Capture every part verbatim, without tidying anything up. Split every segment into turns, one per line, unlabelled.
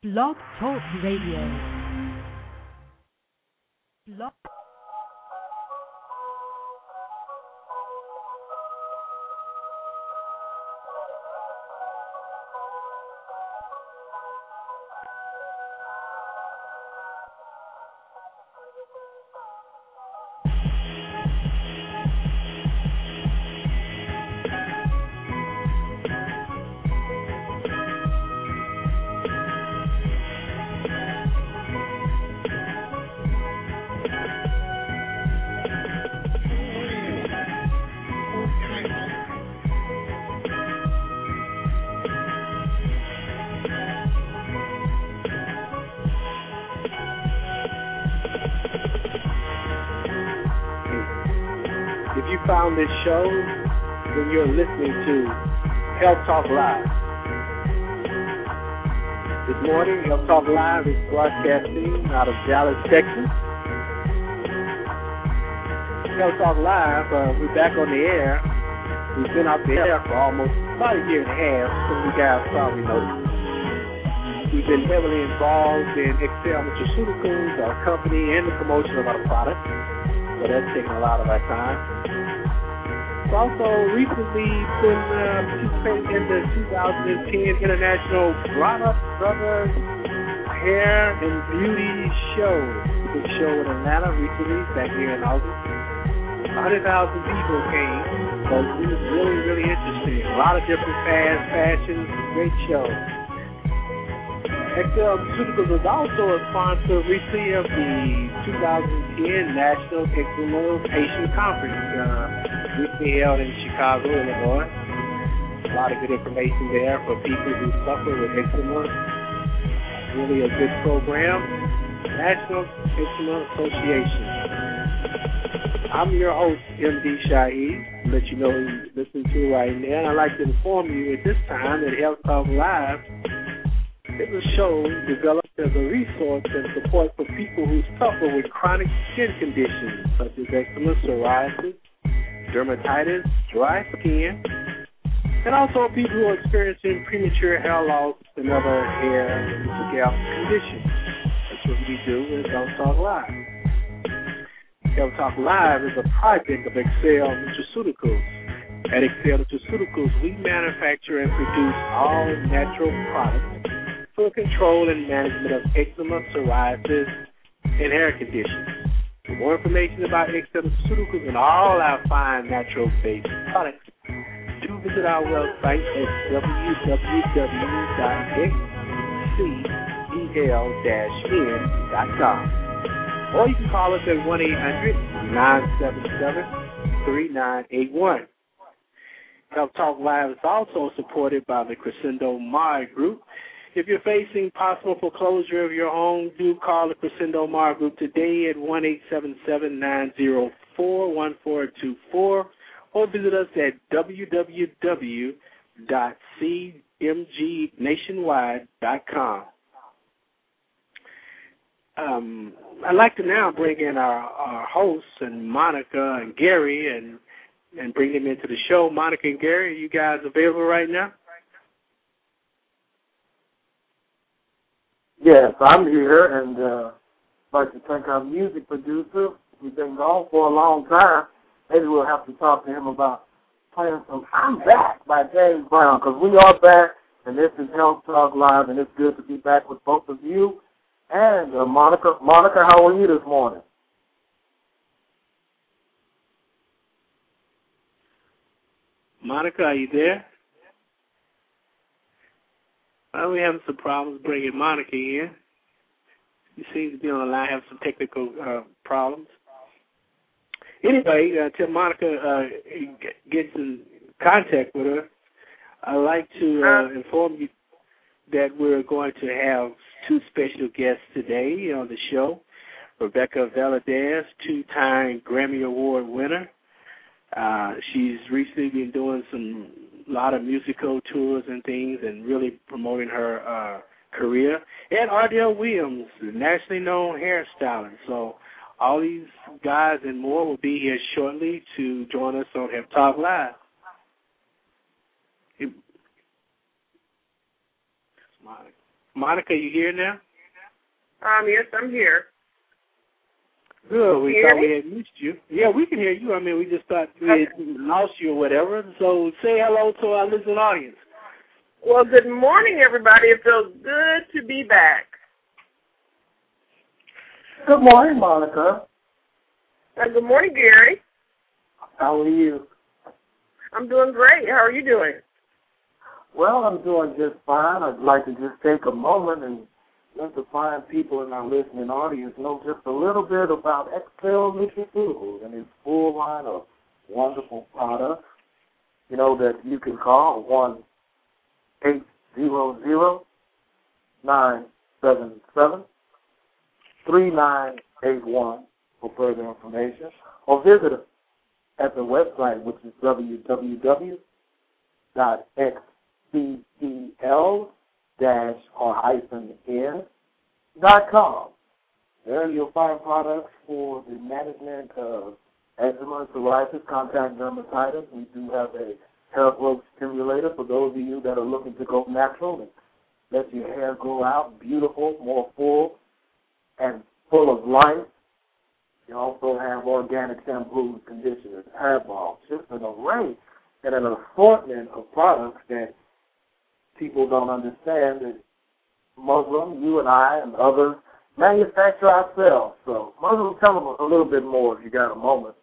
Blog Talk Radio. Blog.
Found this show when you're listening to Health Talk Live. This morning, Health Talk Live is broadcasting out of Dallas, Texas. Health Talk Live, uh, we're back on the air. We've been out there for almost about a year and a half, so you guys probably noticed. We've been heavily involved in Excel Nutraceuticals, our company, and the promotion of our products. So that's taken a lot of our time. We've also recently been uh, participating in the two thousand ten International Brought Up Brothers Hair and Beauty Show. Big show in Atlanta recently, back here in August. one hundred thousand people came, so it was really, really interesting. A lot of different fast fashions, great show. Excel Nutraceuticals was also a sponsor recently of the two thousand ten National Eczema Patient Conference. Uh, recently held in Chicago, Illinois. A lot of good information there for people who suffer with eczema. Really a good program. National Eczema Association. I'm your host, M D Shaheed. Let you know who you're listening to right now. And I'd like to inform you at this time that Health Talk Live is a show developed as a resource and support for people who suffer with chronic skin conditions such as eczema, psoriasis, dermatitis, dry skin, and also people who are experiencing premature hair loss and other hair and scalp conditions. That's what we do at Health Talk Live. Health Talk Live is a project of Excel Nutraceuticals. At Excel Nutraceuticals, we manufacture and produce all natural products for control and management of eczema, psoriasis, and hair conditions. For more information about Excel Nutraceuticals and all our fine natural-based products, do visit our website at w w w dot x c e l dash n dot com. Or you can call us at one eight hundred nine seven seven three nine eight one. Health Talk Live is also supported by the Crescendo Mar Group. If you're facing possible foreclosure of your home, do call the Crescendo Mar Group today at one eight seven seven nine zero four one four two four or visit us at w w w dot c m g nationwide dot com. Um, I'd like to now bring in our, our hosts, and Monica and Gary, and, and bring them into the show. Monica and Gary, are you guys available right now?
Yes, I'm here, and uh, I'd like to thank our music producer. We've been gone for a long time. Maybe we'll have to talk to him about playing some I'm Back by James Brown, because we are back, and this is Health Talk Live, and it's good to be back with both of you. And uh, Monica, Monica, how are you this morning?
Monica, are you there? Well, we're having some problems bringing Monica in. She seems to be on the line, have some technical uh, problems. Anyway, uh, till Monica uh, gets in contact with her, I'd like to uh, inform you that we're going to have two special guests today on the show. Rebecca Valadez, two-time Grammy Award winner. Uh, she's recently been doing some a lot of musical tours and things and really promoting her uh, career. And Ardell Williams, nationally known hairstylist. So all these guys and more will be here shortly to join us on Health Talk Live. Monica. Monica, you here now?
Um, yes, I'm here.
Good. We
Hear
thought
me?
we had missed you. Yeah, we can hear you. I mean, we just thought we
Okay.
had lost you or whatever. So say hello to our listening audience.
Well, good morning, everybody. It feels good to be back.
Good morning, Monica.
Uh, good morning, Gary.
How are you?
I'm doing great. How are you doing?
Well, I'm doing just fine. I'd like to just take a moment and let the fine people in our listening audience know just a little bit about Excel Nutraceuticals and its full line of wonderful products, you know, that you can call one eight hundred, nine seven seven, three nine eight one for further information, or visit us at the website, which is w w w dot x c e l dash or hyphen n dot com. There you'll find products for the management of eczema, psoriasis, contact dermatitis. We do have a hair growth stimulator for those of you that are looking to go natural and let your hair grow out beautiful, more full, and full of life. You also have organic shampoos, conditioners, hair balms, just an array and an assortment of products that people don't understand that Muslim, you and I and others manufacture ourselves. So, Muslim, tell them a little bit more if you got a moment.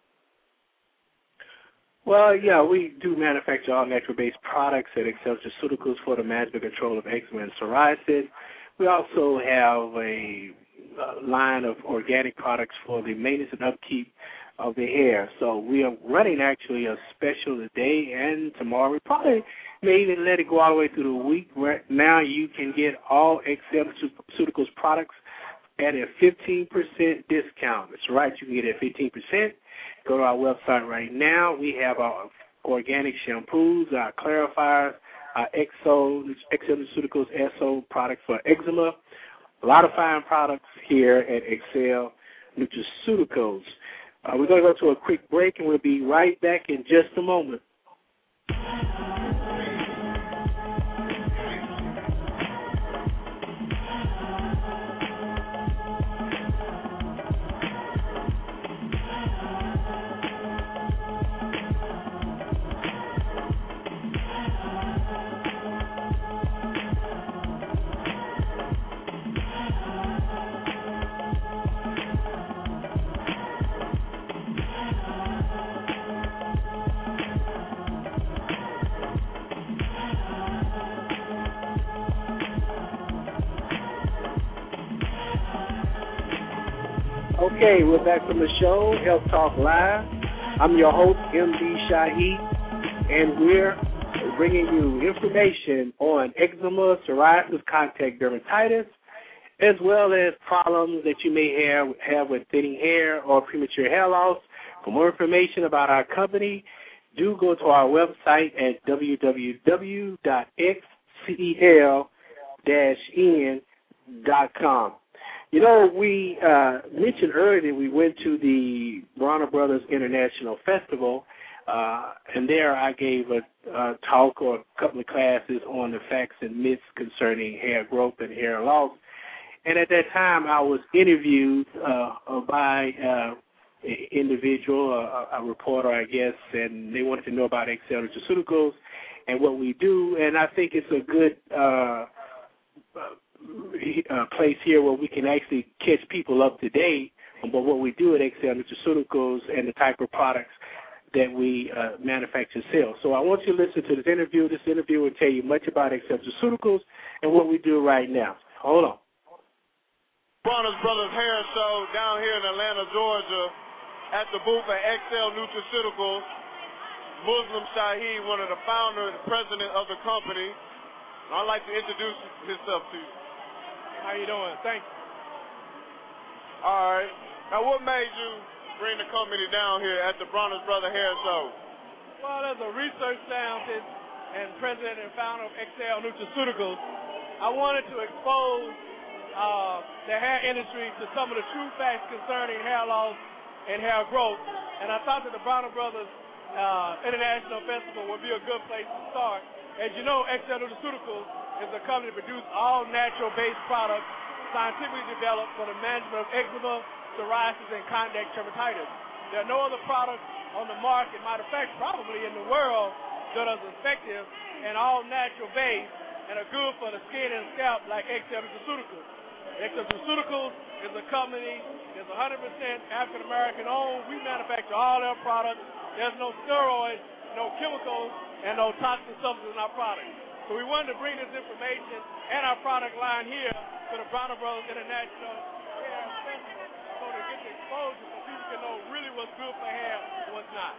Well, yeah, we do manufacture all natural-based products at Excel Nutraceuticals for the management control of eczema and psoriasis. We also have a uh, line of organic products for the maintenance and upkeep of the hair. So we are running actually a special today and tomorrow. We probably may even let it go all the way through the week. Right now you can get all Excel Nutraceuticals products at a fifteen percent discount. That's right, you can get it at fifteen percent. Go to our website right now. We have our organic shampoos, our clarifiers, our Exo, Excel Nutraceuticals S O products for eczema. A lot of fine products here at Excel Nutraceuticals. Uh, we're going to go to a quick break, and we'll be right back in just a moment. Okay, we're back from the show, Health Talk Live. I'm your host, M D Shaheed, and we're bringing you information on eczema, psoriasis, contact dermatitis, as well as problems that you may have, have with thinning hair or premature hair loss. For more information about our company, do go to our website at w w w dot x c e l dash n dot com. You know, we uh, mentioned earlier that we went to the Bronner Brothers International Festival, uh, and there I gave a, a talk or a couple of classes on the facts and myths concerning hair growth and hair loss. And at that time, I was interviewed uh, by uh, an individual, a, a reporter, I guess, and they wanted to know about Excel Nutraceuticals and what we do. And I think it's a good uh, uh, place here where we can actually catch people up to date about what we do at Excel Nutraceuticals and the type of products that we uh, manufacture and sell. So I want you to listen to this interview. This interview will tell you much about Excel Nutraceuticals and what we do right now. Hold on.
Bronner's Brothers Hair Show down here in Atlanta, Georgia, at the booth at Excel Nutraceuticals. Muslim Shaheed, one of the founders and president of the company. I'd like to introduce himself to you.
How you doing? Thank you.
All right. Now, what made you bring the company down here at the Bronner's Brothers Hair Show?
Well, as a research scientist and president and founder of Excel Nutraceuticals, I wanted to expose uh, the hair industry to some of the true facts concerning hair loss and hair growth. And I thought that the Bronner Brothers uh, International Festival would be a good place to start. As you know, Excel Nutraceuticals is a company that produces all natural-based products scientifically developed for the management of eczema, psoriasis, and contact dermatitis. There are no other products on the market, matter of fact, probably in the world, that are as effective and all natural-based and are good for the skin and scalp like Excel Nutraceuticals. Excel Nutraceuticals is a company that's one hundred percent African-American owned. We manufacture all their products. There's no steroids, no chemicals, and no toxic substances in our products. So we wanted to bring this information and our product line here to the Bronner Brothers International Hair Festival so to get the exposure so people can know really what's good for hair and what's not.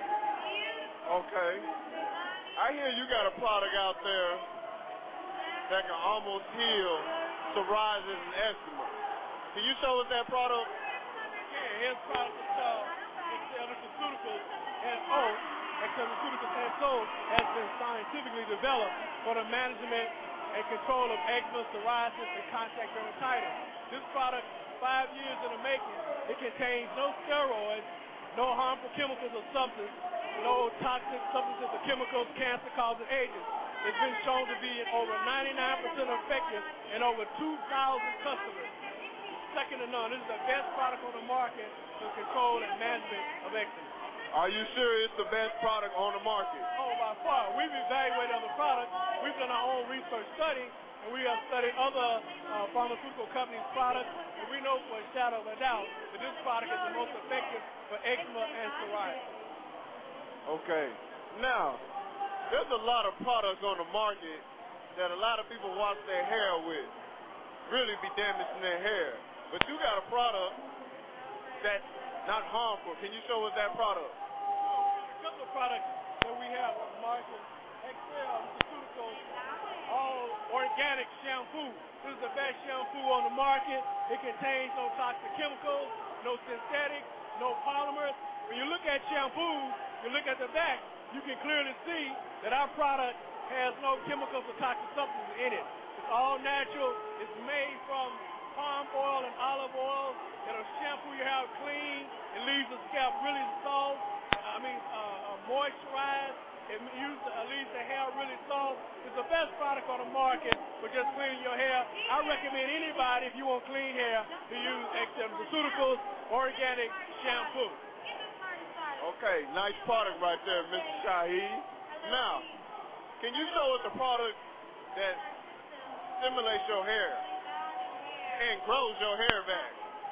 Okay. I hear you got a product out there that can almost heal psoriasis and eczema. Can you show us that product?
Yeah, his product is called Excel Nutraceuticals and O. Excel Nutraceuticals and O has been scientifically developed for the management and control of eczema, psoriasis, and contact dermatitis. This product, five years in the making, it contains no steroids, no harmful chemicals or substances, no toxic substances or chemicals, cancer-causing agents. It's been shown to be over ninety-nine percent effective in over two thousand customers. Second to none. This is the best product on the market for control and management of eczema.
Are you sure it's the best product on the market?
Oh, by far. We've evaluated other products. We've done our own research study, and we have studied other uh, pharmaceutical companies' products, and we know for a shadow of a doubt that this product is the most effective for eczema and psoriasis.
Okay. Now, there's a lot of products on the market that a lot of people wash their hair with, really be damaging their hair. But you got a product that's not harmful. Can you show us that product?
A couple of products that we have on the market. Excel Nutraceuticals, all organic shampoo. This is the best shampoo on the market. It contains no toxic chemicals, no synthetics, no polymers. When you look at shampoos, you look at the back, you can clearly see that our product has no chemicals or toxic substances in it. It's all natural. It's made from palm oil and olive oil. It'll shampoo your hair clean. It leaves the scalp really soft. I mean, uh, uh, moisturized. It use, uh, leaves the hair really soft. It's the best product on the market for just cleaning your hair. I recommend anybody, if you want clean hair, to use Excel Nutraceuticals Organic Shampoo.
Okay, nice product right there, Mister Shaheed. Now, can you show us a product that stimulates your hair and grows your hair back?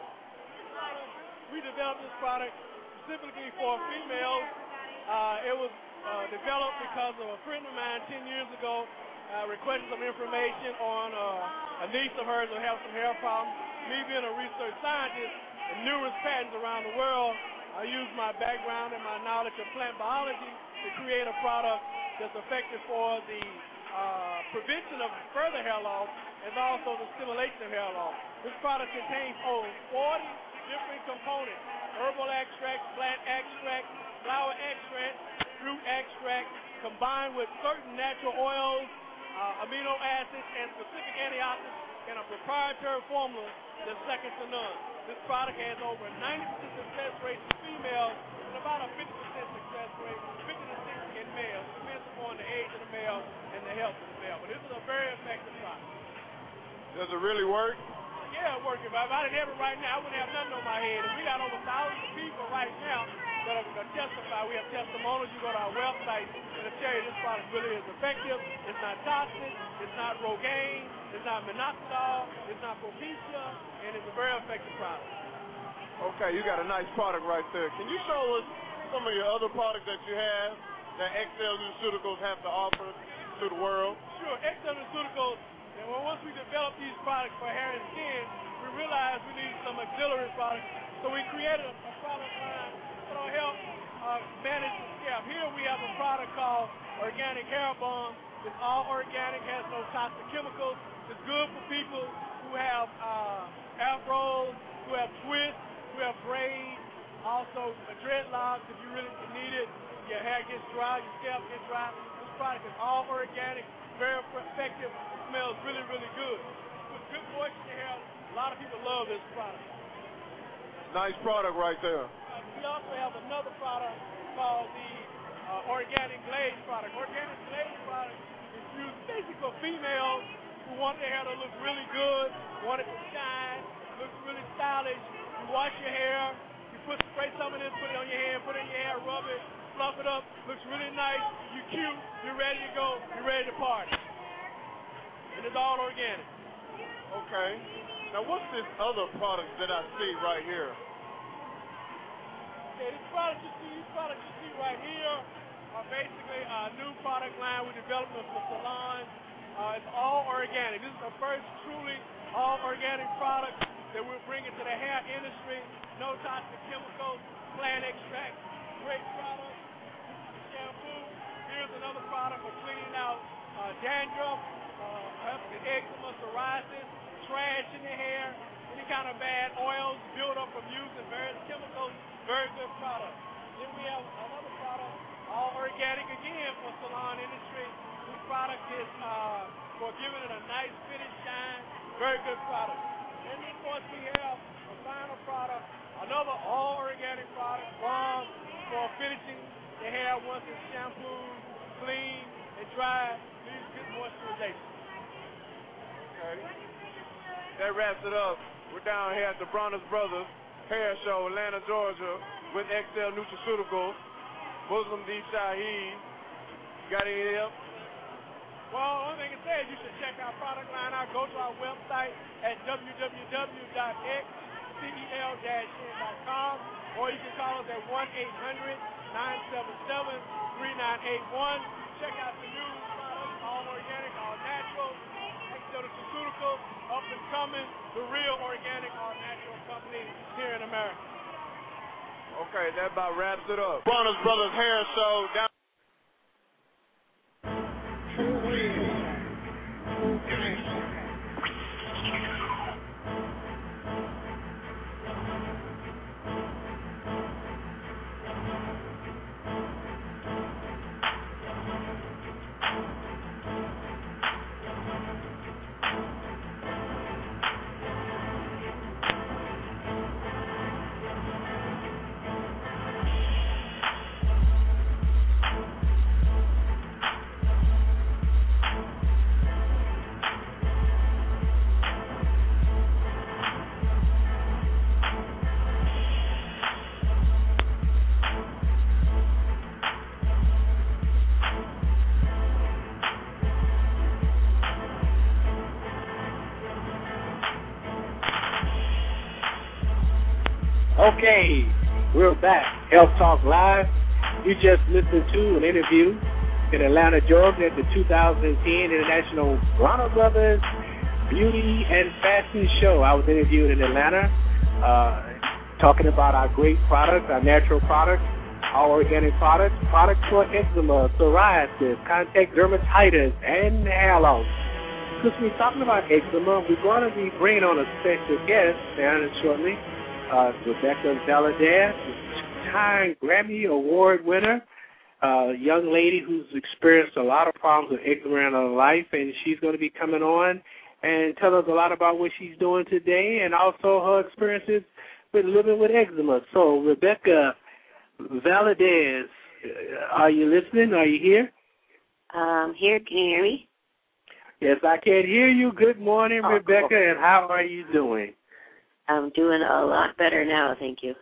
We developed this product specifically for females. Uh, it was uh, developed because of a friend of mine ten years ago uh, requested some information on uh, a niece of hers who had some hair problems. Me being a research scientist and numerous patents around the world, I use my background and my knowledge of plant biology to create a product that's effective for the uh, prevention of further hair loss and also the stimulation of hair loss. This product contains over forty different components: herbal extract, plant extract, flower extract, fruit extract, combined with certain natural oils, uh, amino acids, and specific antioxidants in a proprietary formula that's second to none. This product has over a ninety percent success rate in females and about a fifty percent success rate, fifty to sixty in males. It depends upon the age of the male and the health of the male. But this is a very effective product.
Does it really work?
Yeah, it works. If I didn't have it right now, I wouldn't have nothing on my head. And we got over thousands of people right now that are going to testify. We have testimonials. You go to our website and it'll tell you this product really is effective. It's not toxic. It's not Rogaine. It's not minoxidil. It's not Propecia. And it's a very effective product.
Okay, you got a nice product right there. Can you show us some of your other products that you have that Excel Nutraceuticals have to offer to the world?
Sure. Excel Nutraceuticals, and once we developed these products for hair and skin, we realized we needed some auxiliary products. So we created a, a product line that'll help uh, manage the scalp. Here we have a product called Organic Hair Balm. It's all organic, has no toxic chemicals. It's good for people who have uh, afros, who have twists, who have braids, also dreadlocks if you really need it. Your hair gets dry, your scalp gets dry. This product is all organic, very effective. It smells really, really good. With good moisture in your hair, a lot of people love this product.
Nice product right there.
Uh, we also have another product called the uh, Organic Glaze product. Organic Glaze product It's used basically for females who want their hair to look really good, want it to shine, looks really stylish. You wash your hair, you put spray some of this, put it on your hand, put it in your hair, rub it, fluff it up, looks really nice, you're cute, you're ready to go, you're ready to party. And it's all organic.
Okay. Now what's this other product that I see right here?
Okay, these products you see, these products you see right here are basically a new product line we developed for salons. Uh, it's all organic. This is the first truly all organic product that we're bringing to the hair industry. No toxic chemicals, plant extract, great product. This is the shampoo. Here's another product for cleaning out uh, dandruff, uh, helping eczema, psoriasis, trash in the hair, any kind of bad oils built up from using various chemicals. Very good product. Then we have another product, all organic again for salon industry. This product is uh, for giving it a nice finish shine. Very good product. And then, of course, we have a final product, another all organic product, balm for finishing the hair once it's shampooed, clean, and dry. Leaves good moisturization.
Okay. That wraps it up. We're down here at the Bronner's Brothers Hair Show, Atlanta, Georgia, with Excel Nutraceuticals. Muslim D. Shaheed. Got any else?
Well, one thing to say is you should check our product line out. Go to our website at w w w dot x cel dash n dot com, or you can call us at one eight hundred nine seven seven three nine eight one. Check out the new products, all organic, all natural. Excel Nutraceuticals, up and coming, the real organic, all natural company here in America.
Okay, that about wraps it up. Bronner's Brothers Hair Show down.
Okay, we're back. Health Talk Live. You just listened to an interview in Atlanta, Georgia at the two thousand ten International Bronner Brothers Beauty and Fashion Show. I was interviewed in Atlanta uh, talking about our great products, our natural products, our organic products, products for eczema, psoriasis, contact dermatitis, and hair loss. Since we're talking about eczema, we're going to be bringing on a special guest down shortly. Uh, Rebecca Valadez, two-time Grammy Award winner, a uh, young lady who's experienced a lot of problems with eczema in her life, and she's going to be coming on and tell us a lot about what she's doing today and also her experiences with living with eczema. So, Rebecca Valadez, are you listening? Are you here?
Um, here. Can you hear me?
Yes, I can hear you. Good morning,
oh,
Rebecca,
cool.
And how are you doing?
I'm doing a lot better now, thank you.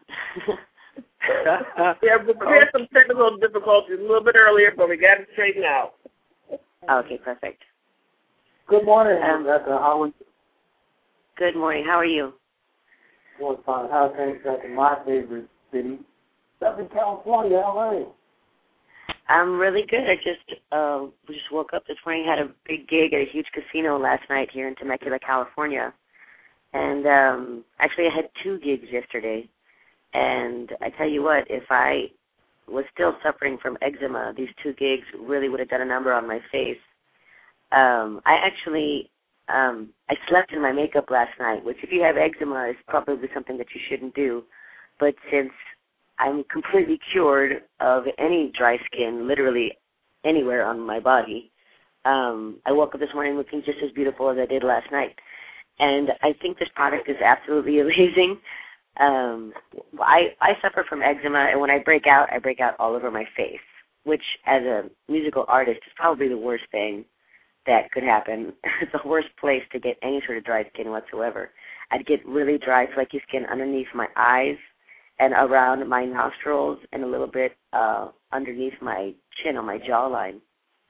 Yeah, we had some technical difficulties a little bit earlier, but we got it straightened out.
Okay, perfect.
Good morning,
um,
Rebecca. How are you?
Good morning. How are you?
Doing fine. How things back in my favorite city, Southern California, L A?
I'm really good. I just uh, just woke up this morning, had a big gig at a huge casino last night here in Temecula, California. And um, actually, I had two gigs yesterday. And I tell you what, if I was still suffering from eczema, these two gigs really would have done a number on my face. Um, I actually, um, I slept in my makeup last night, which if you have eczema is probably something that you shouldn't do. But since I'm completely cured of any dry skin, literally anywhere on my body, um, I woke up this morning looking just as beautiful as I did last night. And I think this product is absolutely amazing. Um, I, I suffer from eczema, and when I break out, I break out all over my face, which as a musical artist is probably the worst thing. that could happen. It's the worst place to get any sort of dry skin whatsoever. I'd get really dry, flaky skin underneath my eyes and around my nostrils and a little bit uh, underneath my chin on my jawline.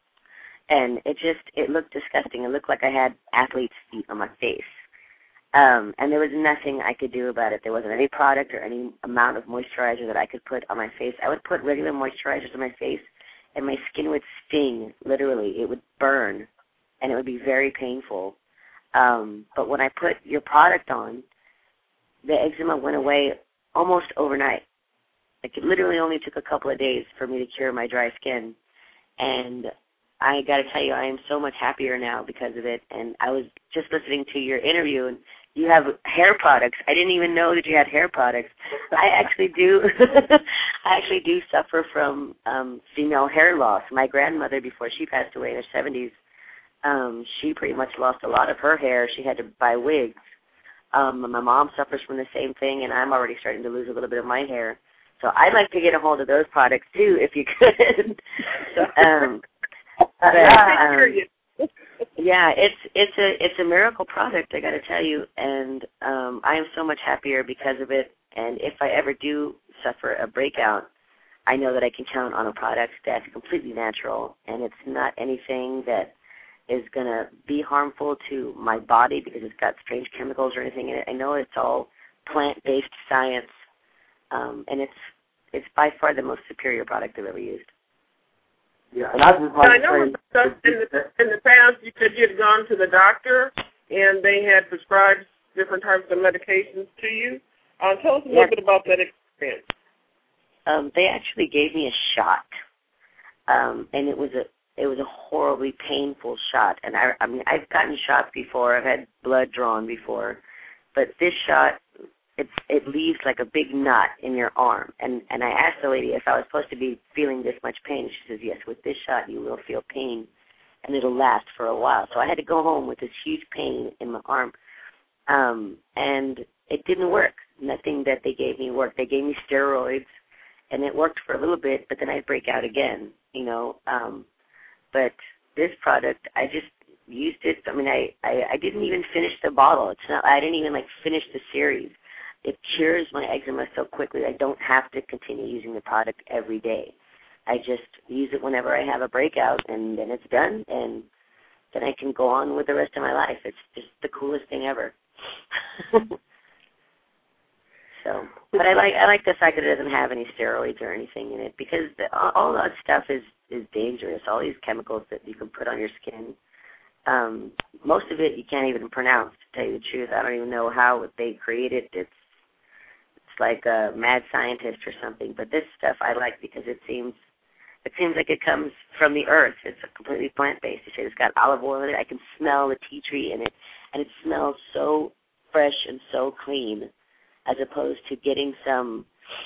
And it just, it looked disgusting. It looked like I had athlete's feet on my face. Um, and there was nothing I could do about it. There wasn't any product or any amount of moisturizer that I could put on my face. I would put regular moisturizers on my face, and my skin would sting, literally. It would burn, and it would be very painful. Um, but when I put your product on, the eczema went away almost overnight. Like, it literally only took a couple of days for me to cure my dry skin. And I got to tell you, I am so much happier now because of it. And I was just listening to your interview, and you have hair products. I didn't even know that you had hair products. I actually do. I actually do suffer from um, female hair loss. My grandmother, before she passed away in her seventies, um, she pretty much lost a lot of her hair. She had to buy wigs. Um, my mom suffers from the same thing, and I'm already starting to lose a little bit of my hair. So I'd like to get a hold of those products too, if you could. um, but, um, yeah, it's it's a it's a miracle product, I got to tell you, and um, I am so much happier because of it. And if I ever do suffer a breakout, I know that I can count on a product that's completely natural, and it's not anything that is going to be harmful to my body because it's got strange chemicals or anything in it. I know it's all plant-based science, um, and it's it's by far the most superior product I've ever used.
Yeah, and I just like
I know in the, in the in the past you said you had gone to the doctor and they had prescribed different types of medications to you. Uh, tell us a little
yes.
bit about that experience.
Um, they actually gave me a shot, um, and it was a it was a horribly painful shot. And I, I mean, I've gotten shots before. I've had blood drawn before, but this shot, It's, it leaves like a big knot in your arm. And, and I asked the lady if I was supposed to be feeling this much pain. She says, yes, with this shot you will feel pain, and it'll last for a while. So I had to go home with this huge pain in my arm, um, and it didn't work. Nothing that they gave me worked. They gave me steroids, and it worked for a little bit, but then I'd break out again, you know. Um, but this product, I just used it. I mean, I, I, I didn't even finish the bottle. It's not. I didn't even, like, finish the series. It cures my eczema so quickly I don't have to continue using the product every day. I just use it whenever I have a breakout, and then it's done, and then I can go on with the rest of my life. It's just the coolest thing ever. So, but I like I like the fact that it doesn't have any steroids or anything in it, because the, all that stuff is, is dangerous. All these chemicals that you can put on your skin, um, most of it you can't even pronounce, to tell you the truth. I don't even know how they create it. It's like a mad scientist or something, but this stuff I like because it seems it seems like it comes from the earth. It's a completely plant-based. You say it's got olive oil in it. I can smell the tea tree in it, and it smells so fresh and so clean, as opposed to getting some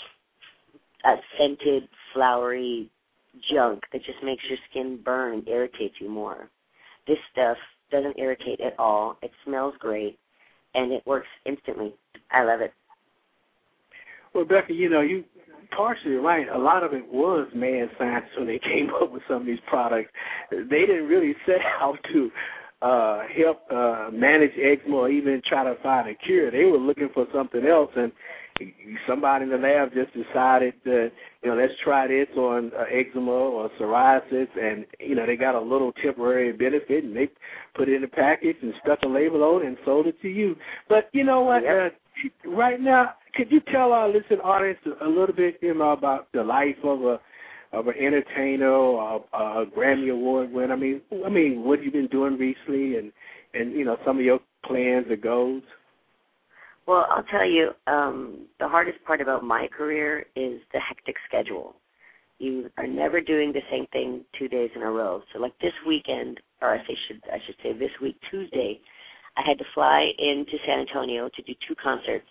uh, scented, flowery junk that just makes your skin burn and irritates you more. This stuff doesn't irritate at all. It smells great, and it works instantly. I love it.
Well, Becca, you know, you partially right. A lot of it was mad science when they came up with some of these products. They didn't really set out to uh, help uh, manage eczema or even try to find a cure. They were looking for something else, and somebody in the lab just decided that, you know, let's try this on uh, eczema or psoriasis, and, you know, they got a little temporary benefit, and they put it in a package and stuck a label on it and sold it to you. But you know what?
Yep.
Uh, right now, could you tell our listening audience a little bit, you know, about the life of a of an entertainer or a, a Grammy Award winner? I mean, I mean, what have you been doing recently, and, and you know, some of your plans or goals?
Well, I'll tell you, um, the hardest part about my career is the hectic schedule. You are never doing the same thing two days in a row. So, like this weekend, or I say should I should say this week, Tuesday, I had to fly into San Antonio to do two concerts.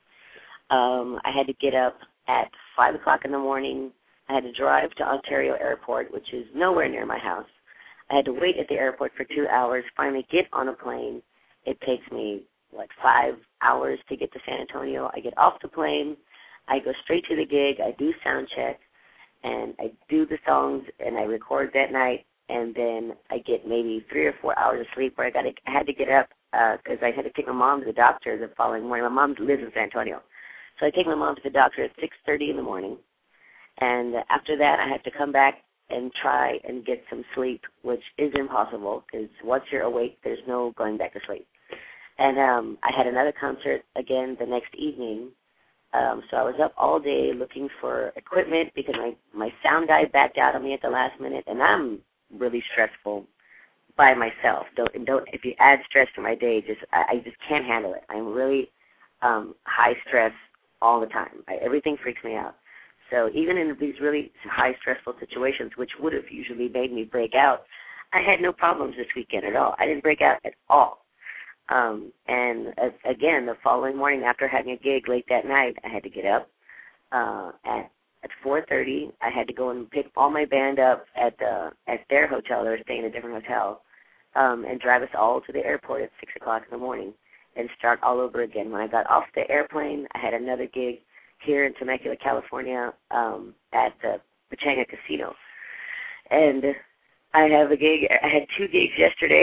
Um, I had to get up at five o'clock in the morning. I had to drive to Ontario Airport, which is nowhere near my house. I had to wait at the airport for two hours, finally get on a plane. It takes me, like, five hours to get to San Antonio. I get off the plane. I go straight to the gig. I do sound check, and I do the songs, and I record that night. and then I get maybe three or four hours of sleep where I got I had to get up because uh, I had to take my mom to the doctor the following morning. My mom lives in San Antonio, so I take my mom to the doctor at six thirty in the morning, and after that I have to come back and try and get some sleep, which is impossible because once you're awake, there's no going back to sleep. And um, I had another concert again the next evening. Um, so I was up all day looking for equipment because my, my sound guy backed out on me at the last minute, and I'm really stressful by myself. Don't don't if you add stress to my day, just I, I just can't handle it. I'm really um, high stress all the time. I, everything freaks me out. So even in these really high stressful situations, which would have usually made me break out, I had no problems this weekend at all. I didn't break out at all. Um, and uh, again, the following morning after having a gig late that night, I had to get up uh, at at four thirty. I had to go and pick all my band up at the at their hotel. They were staying in a different hotel, um, and drive us all to the airport at six o'clock in the morning and start all over again. When I got off the airplane, I had another gig here in Temecula, California, um, at the Pachanga Casino, and I have a gig. I had two gigs yesterday,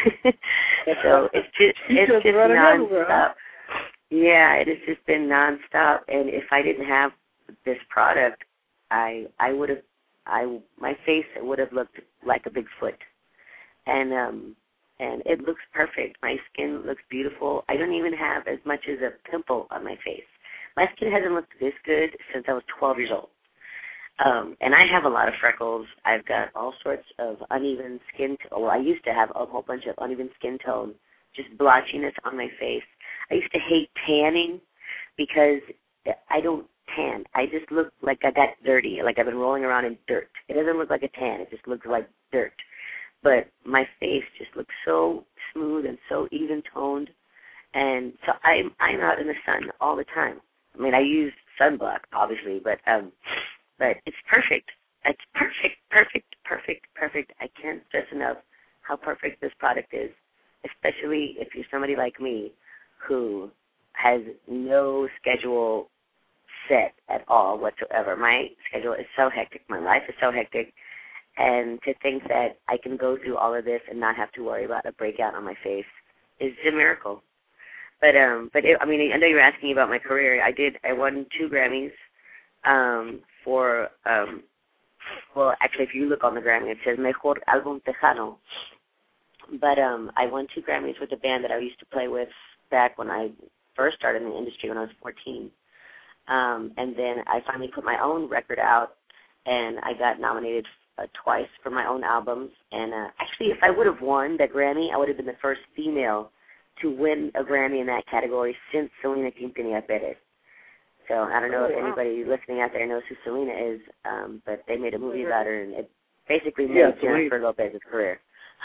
so it's just it's just, just nonstop. Yeah, it has just been nonstop. And if I didn't have this product, I I would have I my face would have looked like a Bigfoot, and um and it looks perfect. My skin looks beautiful. I don't even have as much as a pimple on my face. My skin hasn't looked this good since I was twelve years old. Um, and I have a lot of freckles. I've got all sorts of uneven skin. T- well, I used to have a whole bunch of uneven skin tone, just blotchiness on my face. I used to hate tanning because I don't tan. I just look like I got dirty, like I've been rolling around in dirt. It doesn't look like a tan. It just looks like dirt. But my face just looks so smooth and so even-toned. And so I'm, I'm out in the sun all the time. I mean, I use sunblock, obviously, but... um. But it's perfect. It's perfect, perfect, perfect, perfect. I can't stress enough how perfect this product is, especially if you're somebody like me who has no schedule set at all whatsoever. My schedule is so hectic. My life is so hectic. And to think that I can go through all of this and not have to worry about a breakout on my face is a miracle. But, um, but it, I mean, I know you were asking about my career. I did. I won two Grammys. Um, for, um, well, actually, if you look on the Grammy, it says Mejor Álbum Tejano. But um, I won two Grammys with a band that I used to play with back when I first started in the industry when I was fourteen. Um, and then I finally put my own record out, and I got nominated uh, twice for my own albums. And uh, actually, if I would have won the Grammy, I would have been the first female to win a Grammy in that category since Selena Quintanilla Perez. So I don't know if anybody listening out there knows who Selena is, um, but they made a movie about her, and it basically made yeah, Jennifer Lopez's career.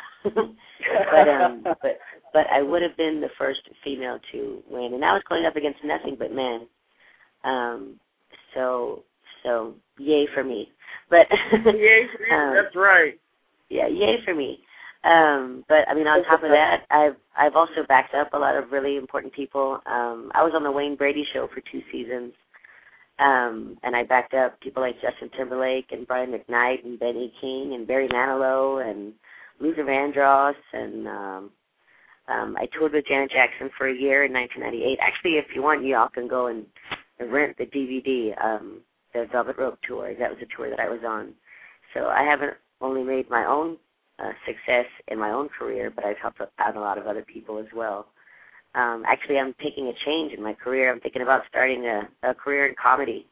but um, but but I would have been the first female to win, and I was going up against nothing but men. Um, so so yay for me. But
yay for you. Um, that's right.
Yeah, yay for me. Um, but I mean, on top of that, I've I've also backed up a lot of really important people. Um, I was on the Wayne Brady show for two seasons, um, and I backed up people like Justin Timberlake and Brian McKnight and Benny King and Barry Manilow and Luther Vandross, and um, um, I toured with Janet Jackson for a year in nineteen ninety-eight. Actually, if you want, y'all can go and rent the D V D, um, the Velvet Rope tour. That was a tour that I was on. So I haven't only made my own Uh, success in my own career, but I've helped out a lot of other people as well. Um, actually, I'm taking a change in my career. I'm thinking about starting a, a career in comedy.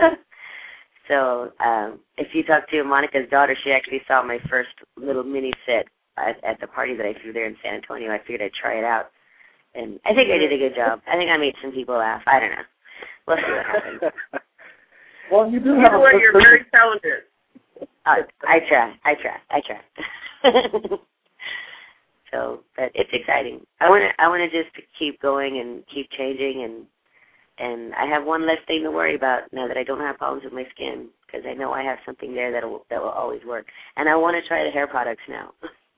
So um, if you talk to Monica's daughter, she actually saw my first little mini set at, at the party that I threw there in San Antonio. I figured I'd try it out, and I think I did a good job. I think I made some people laugh. I don't know. We'll see what happens.
Well, you do have
Either way, you're very talented.
Uh, I try. I try. I try. So, but it's exciting. I want to. I want to just keep going and keep changing, and and I have one less thing to worry about now that I don't have problems with my skin, because I know I have something there that will that will always work. And I want to try the hair products now.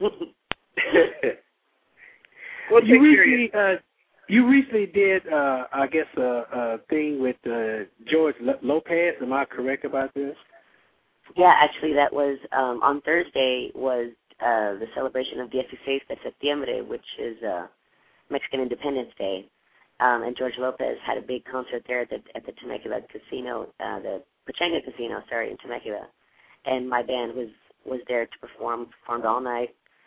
Well, you recently, uh, you recently did, uh, I guess, a uh, uh, thing with uh, George Lopez. Am I correct about this?
Yeah, actually, that was um, on Thursday was uh, the celebration of Día seis de Septiembre, which is uh, Mexican Independence Day. Um, and George Lopez had a big concert there at the, at the Temecula Casino, uh, the Pachanga Casino, sorry, in Temecula. And my band was, was there to perform, performed all night.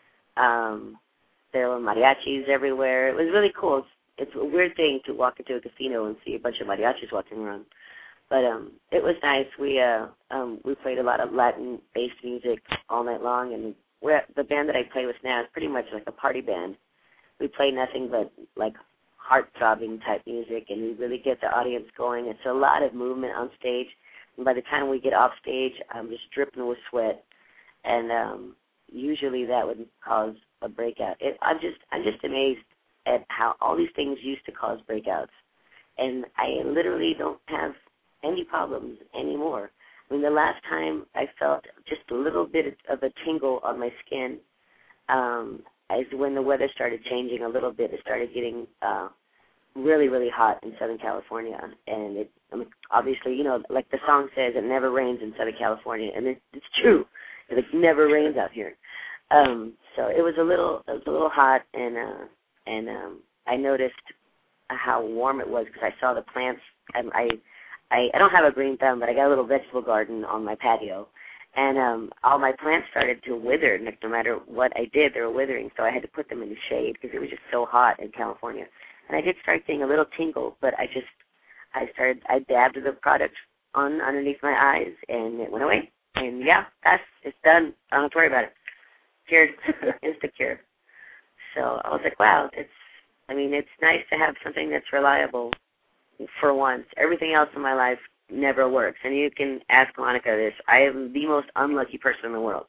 Um, there were mariachis everywhere. It was really cool. It's, it's a weird thing to walk into a casino and see a bunch of mariachis walking around. But um, it was nice. We uh, um, we played a lot of Latin-based music all night long, and we're, the band that I play with now is pretty much like a party band. We play nothing but like heart-throbbing type music, and we really get the audience going. It's a lot of movement on stage, and by the time we get off stage, I'm just dripping with sweat, and um, usually that would cause a breakout. It, I'm just I'm just amazed at how all these things used to cause breakouts, and I literally don't have any problems anymore. I mean, the last time I felt just a little bit of a tingle on my skin um, is when the weather started changing a little bit. It started getting uh, really, really hot in Southern California. And it, I mean, obviously, you know, like the song says, it never rains in Southern California. And it, it's true. It never rains out here. Um, so it was a little it was a little hot, and, uh, and um, I noticed how warm it was because I saw the plants. And I I, I don't have a green thumb, but I got a little vegetable garden on my patio, and um, all my plants started to wither. Like, no matter what I did, they were withering, so I had to put them in the shade because it was just so hot in California. And I did start getting a little tingle, but I just, I started, I dabbed the product on underneath my eyes, and it went away. And yeah, that's, it's done. I don't have to worry about it. Cured, insta cure. So I was like, wow, it's, I mean, it's nice to have something that's reliable. For once, everything else in my life never works. And you can ask Monica this. I am the most unlucky person in the world.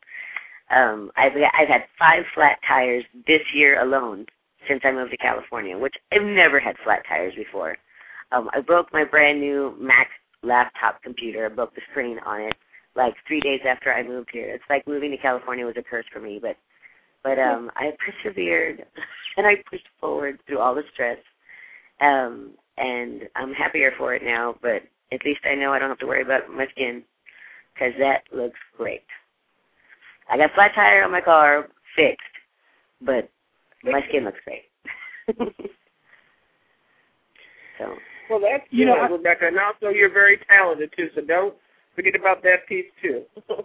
Um, I've, I've had five flat tires this year alone since I moved to California, which I've never had flat tires before. Um, I broke my brand new Mac laptop computer. I broke the screen on it like three days after I moved here. It's like moving to California was a curse for me, but but um, I persevered and I pushed forward through all the stress. Um, and I'm happier for it now, but at least I know I don't have to worry about my skin because that looks great. I got a flat tire on my car fixed, but my skin looks great. so,
well, that's
you
good,
know,
Rebecca, and also you're very talented too. So don't forget about that piece too.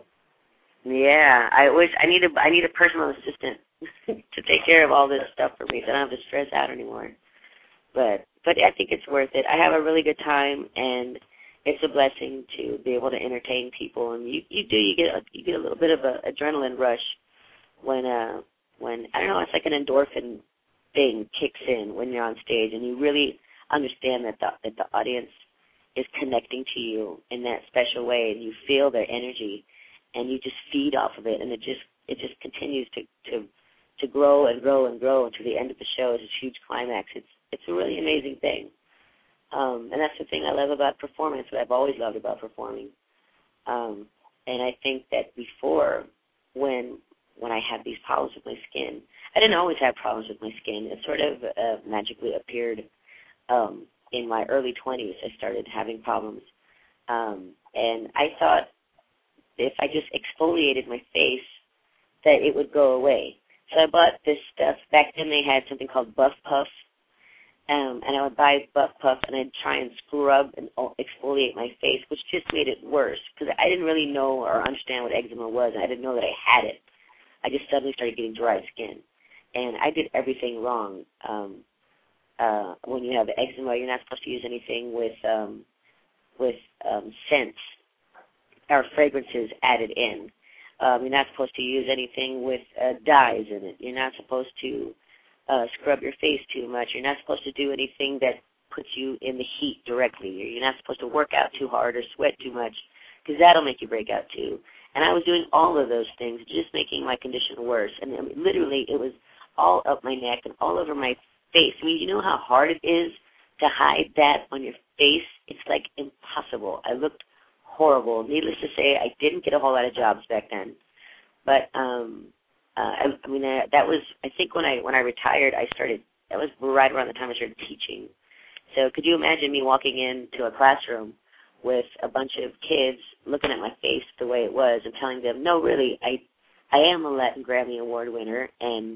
yeah, I wish I need a I need a personal assistant to take care of all this stuff for me, so I don't have to stress out anymore. But but I think it's worth it. I have a really good time, and it's a blessing to be able to entertain people. And you, you do you get a, you get a little bit of a adrenaline rush when uh when I don't know, it's like an endorphin thing kicks in when you're on stage, and you really understand that the that the audience is connecting to you in that special way, and you feel their energy, and you just feed off of it, and it just it just continues to to to grow and grow and grow until the end of the show is this huge climax. It's It's a really amazing thing. Um, and that's the thing I love about performance, what I've always loved about performing. Um, and I think that before, when when I had these problems with my skin, I didn't always have problems with my skin. It sort of uh, magically appeared um, in my early twenties. I started having problems. Um, and I thought if I just exfoliated my face, that it would go away. So I bought this stuff. Back then they had something called Buff Puff. Um, and I would buy Buff Puff, and I'd try and scrub and exfoliate my face, which just made it worse because I didn't really know or understand what eczema was, and I didn't know that I had it. I just suddenly started getting dry skin, and I did everything wrong. Um, uh, when you have eczema, you're not supposed to use anything with um, with um, scents or fragrances added in. Um, you're not supposed to use anything with uh, dyes in it. You're not supposed to Uh, scrub your face too much. You're not supposed to do anything that puts you in the heat directly. You're not supposed to work out too hard or sweat too much because that'll make you break out too. And I was doing all of those things, just making my condition worse. And I mean, literally, it was all up my neck and all over my face. I mean, you know how hard it is to hide that on your face? It's like impossible. I looked horrible. Needless to say, I didn't get a whole lot of jobs back then. But, um... Uh, I, I mean, uh, that was, I think when I when I retired, I started, that was right around the time I started teaching. So could you imagine me walking into a classroom with a bunch of kids looking at my face the way it was and telling them, no, really, I I am a Latin Grammy Award winner, and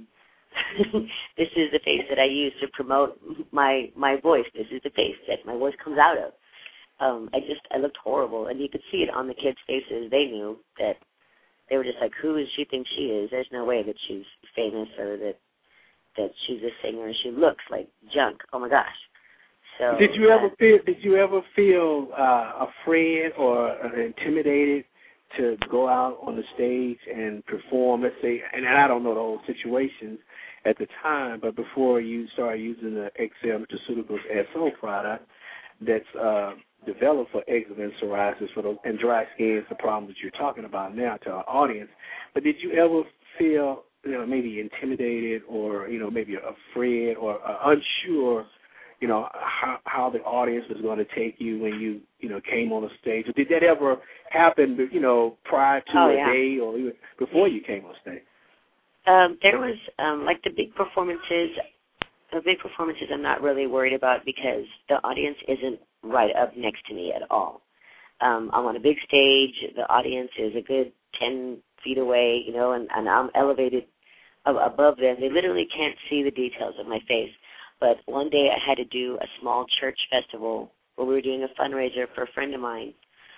this is the face that I use to promote my my voice. This is the face that my voice comes out of. Um, I just, I looked horrible, and you could see it on the kids' faces. They knew that they were just like, who does she think she is? There's no way that she's famous or that that she's a singer. She looks like junk. Oh, my gosh. So
Did you ever
uh,
feel, did you ever feel uh, afraid or uh, intimidated to go out on the stage and perform, let's say, and I don't know the whole situations at the time, but before you started using the X L Nutraceuticals S O product that's uh, developed for eczema and psoriasis for the, and dry skin is the problem that you're talking about now to our audience, but did you ever feel, you know, maybe intimidated or, you know, maybe afraid or uh, unsure, you know, how, how the audience was going to take you when you, you know, came on the stage? Or did that ever happen, you know, prior to
oh,
a
yeah.
day or even before you came on stage?
Um, there was, um, like the big performances, the big performances I'm not really worried about because the audience isn't right up next to me at all. Um, I'm on a big stage. The audience is a good ten feet away, you know, and, and I'm elevated above them. They literally can't see the details of my face. But one day I had to do a small church festival where we were doing a fundraiser for a friend of mine.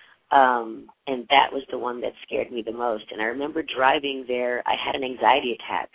Um, and that was the one that scared me the most. And I remember driving there. I had an anxiety attack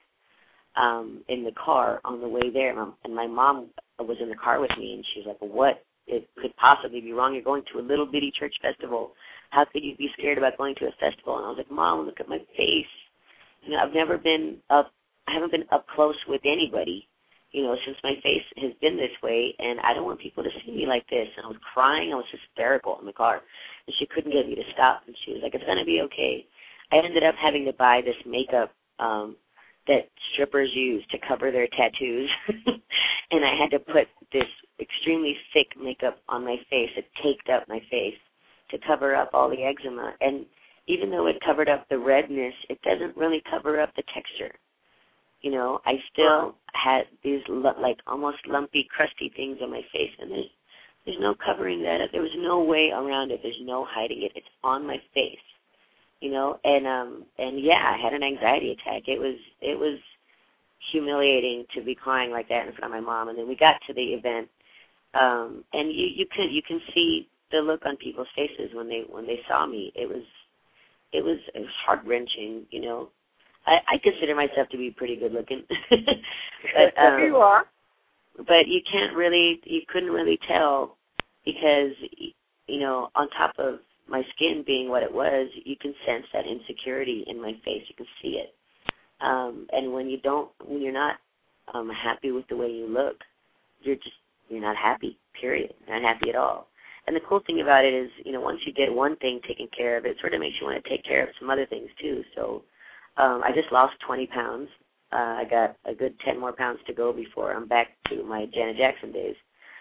um, in the car on the way there. And my mom was in the car with me, and she was like, well, what it could possibly be wrong? You're going to a little bitty church festival. How could you be scared about going to a festival? And I was like, Mom, look at my face. You know, I've never been up, I haven't been up close with anybody, you know, since my face has been this way, and I don't want people to see me like this. And I was crying. I was hysterical in the car. And she couldn't get me to stop. And she was like, it's going to be okay. I ended up having to buy this makeup um, that strippers use to cover their tattoos. And I had to put this extremely thick makeup on my face. It caked up my face to cover up all the eczema. And even though it covered up the redness, it doesn't really cover up the texture. You know, I still had these like almost lumpy, crusty things on my face, and there's there's no covering that up. There was no way around it. There's no hiding it. It's on my face, you know. And um and yeah, I had an anxiety attack. It was it was humiliating to be crying like that in front of my mom. And then we got to the event, um, and you you can you can see the look on people's faces when they when they saw me. It was it was, it was heart wrenching, you know. I, I consider myself to be pretty good looking. but, um,
you are.
But you can't really, you couldn't really tell because, you know, on top of my skin being what it was, you can sense that insecurity in my face. You can see it. Um, and when you don't, when you're not um, happy with the way you look, you're just, you're not happy, period. You're not happy at all. And the cool thing about it is, you know, once you get one thing taken care of, it sort of makes you want to take care of some other things too. So, Um, I just lost twenty pounds. Uh, I got a good ten more pounds to go before I'm back to my Janet Jackson days.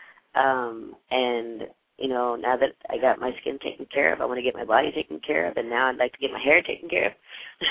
Um, and, you know, now that I got my skin taken care of, I want to get my body taken care of, and now I'd like to get my hair taken care of.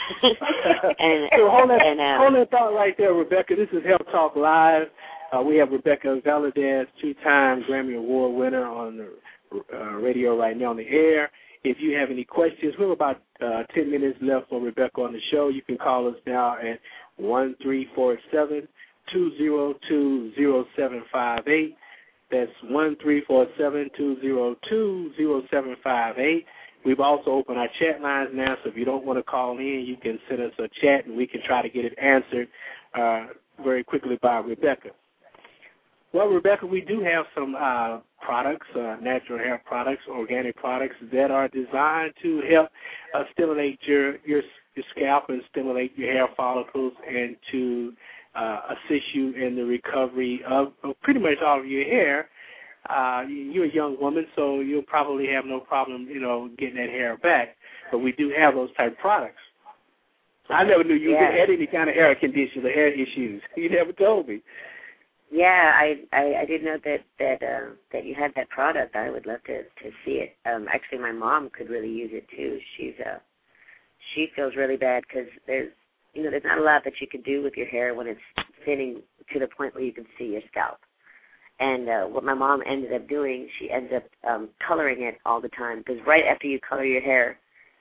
and,
so hold that,
and, um,
hold that thought right there, Rebecca. This is Health Talk Live. Uh, we have Rebecca Valadez, two-time Grammy Award winner on the uh, radio right now on the air. If you have any questions, we have about uh, ten minutes left for Rebecca on the show. You can call us now at one three four seven, two zero two, zero seven five eight. That's one three four seven, two zero two, zero seven five eight. We've also opened our chat lines now, so if you don't want to call in, you can send us a chat, and we can try to get it answered uh, very quickly by Rebecca. Well, Rebecca, we do have some uh, products, uh, natural hair products, organic products that are designed to help uh, stimulate your, your your scalp and stimulate your hair follicles and to uh, assist you in the recovery of, of pretty much all of your hair. Uh, you're a young woman, so you'll probably have no problem, you know, getting that hair back. But we do have those type of products. I never knew you
yeah.
had any kind of hair conditions or hair issues. You never told me.
Yeah, I, I I didn't know that that uh, that you had that product. I would love to to see it. Um, actually, my mom could really use it too. She's uh she feels really bad because there's you know there's not a lot that you can do with your hair when it's thinning to the point where you can see your scalp. And uh, what my mom ended up doing, she ends up um, coloring it all the time because right after you color your hair,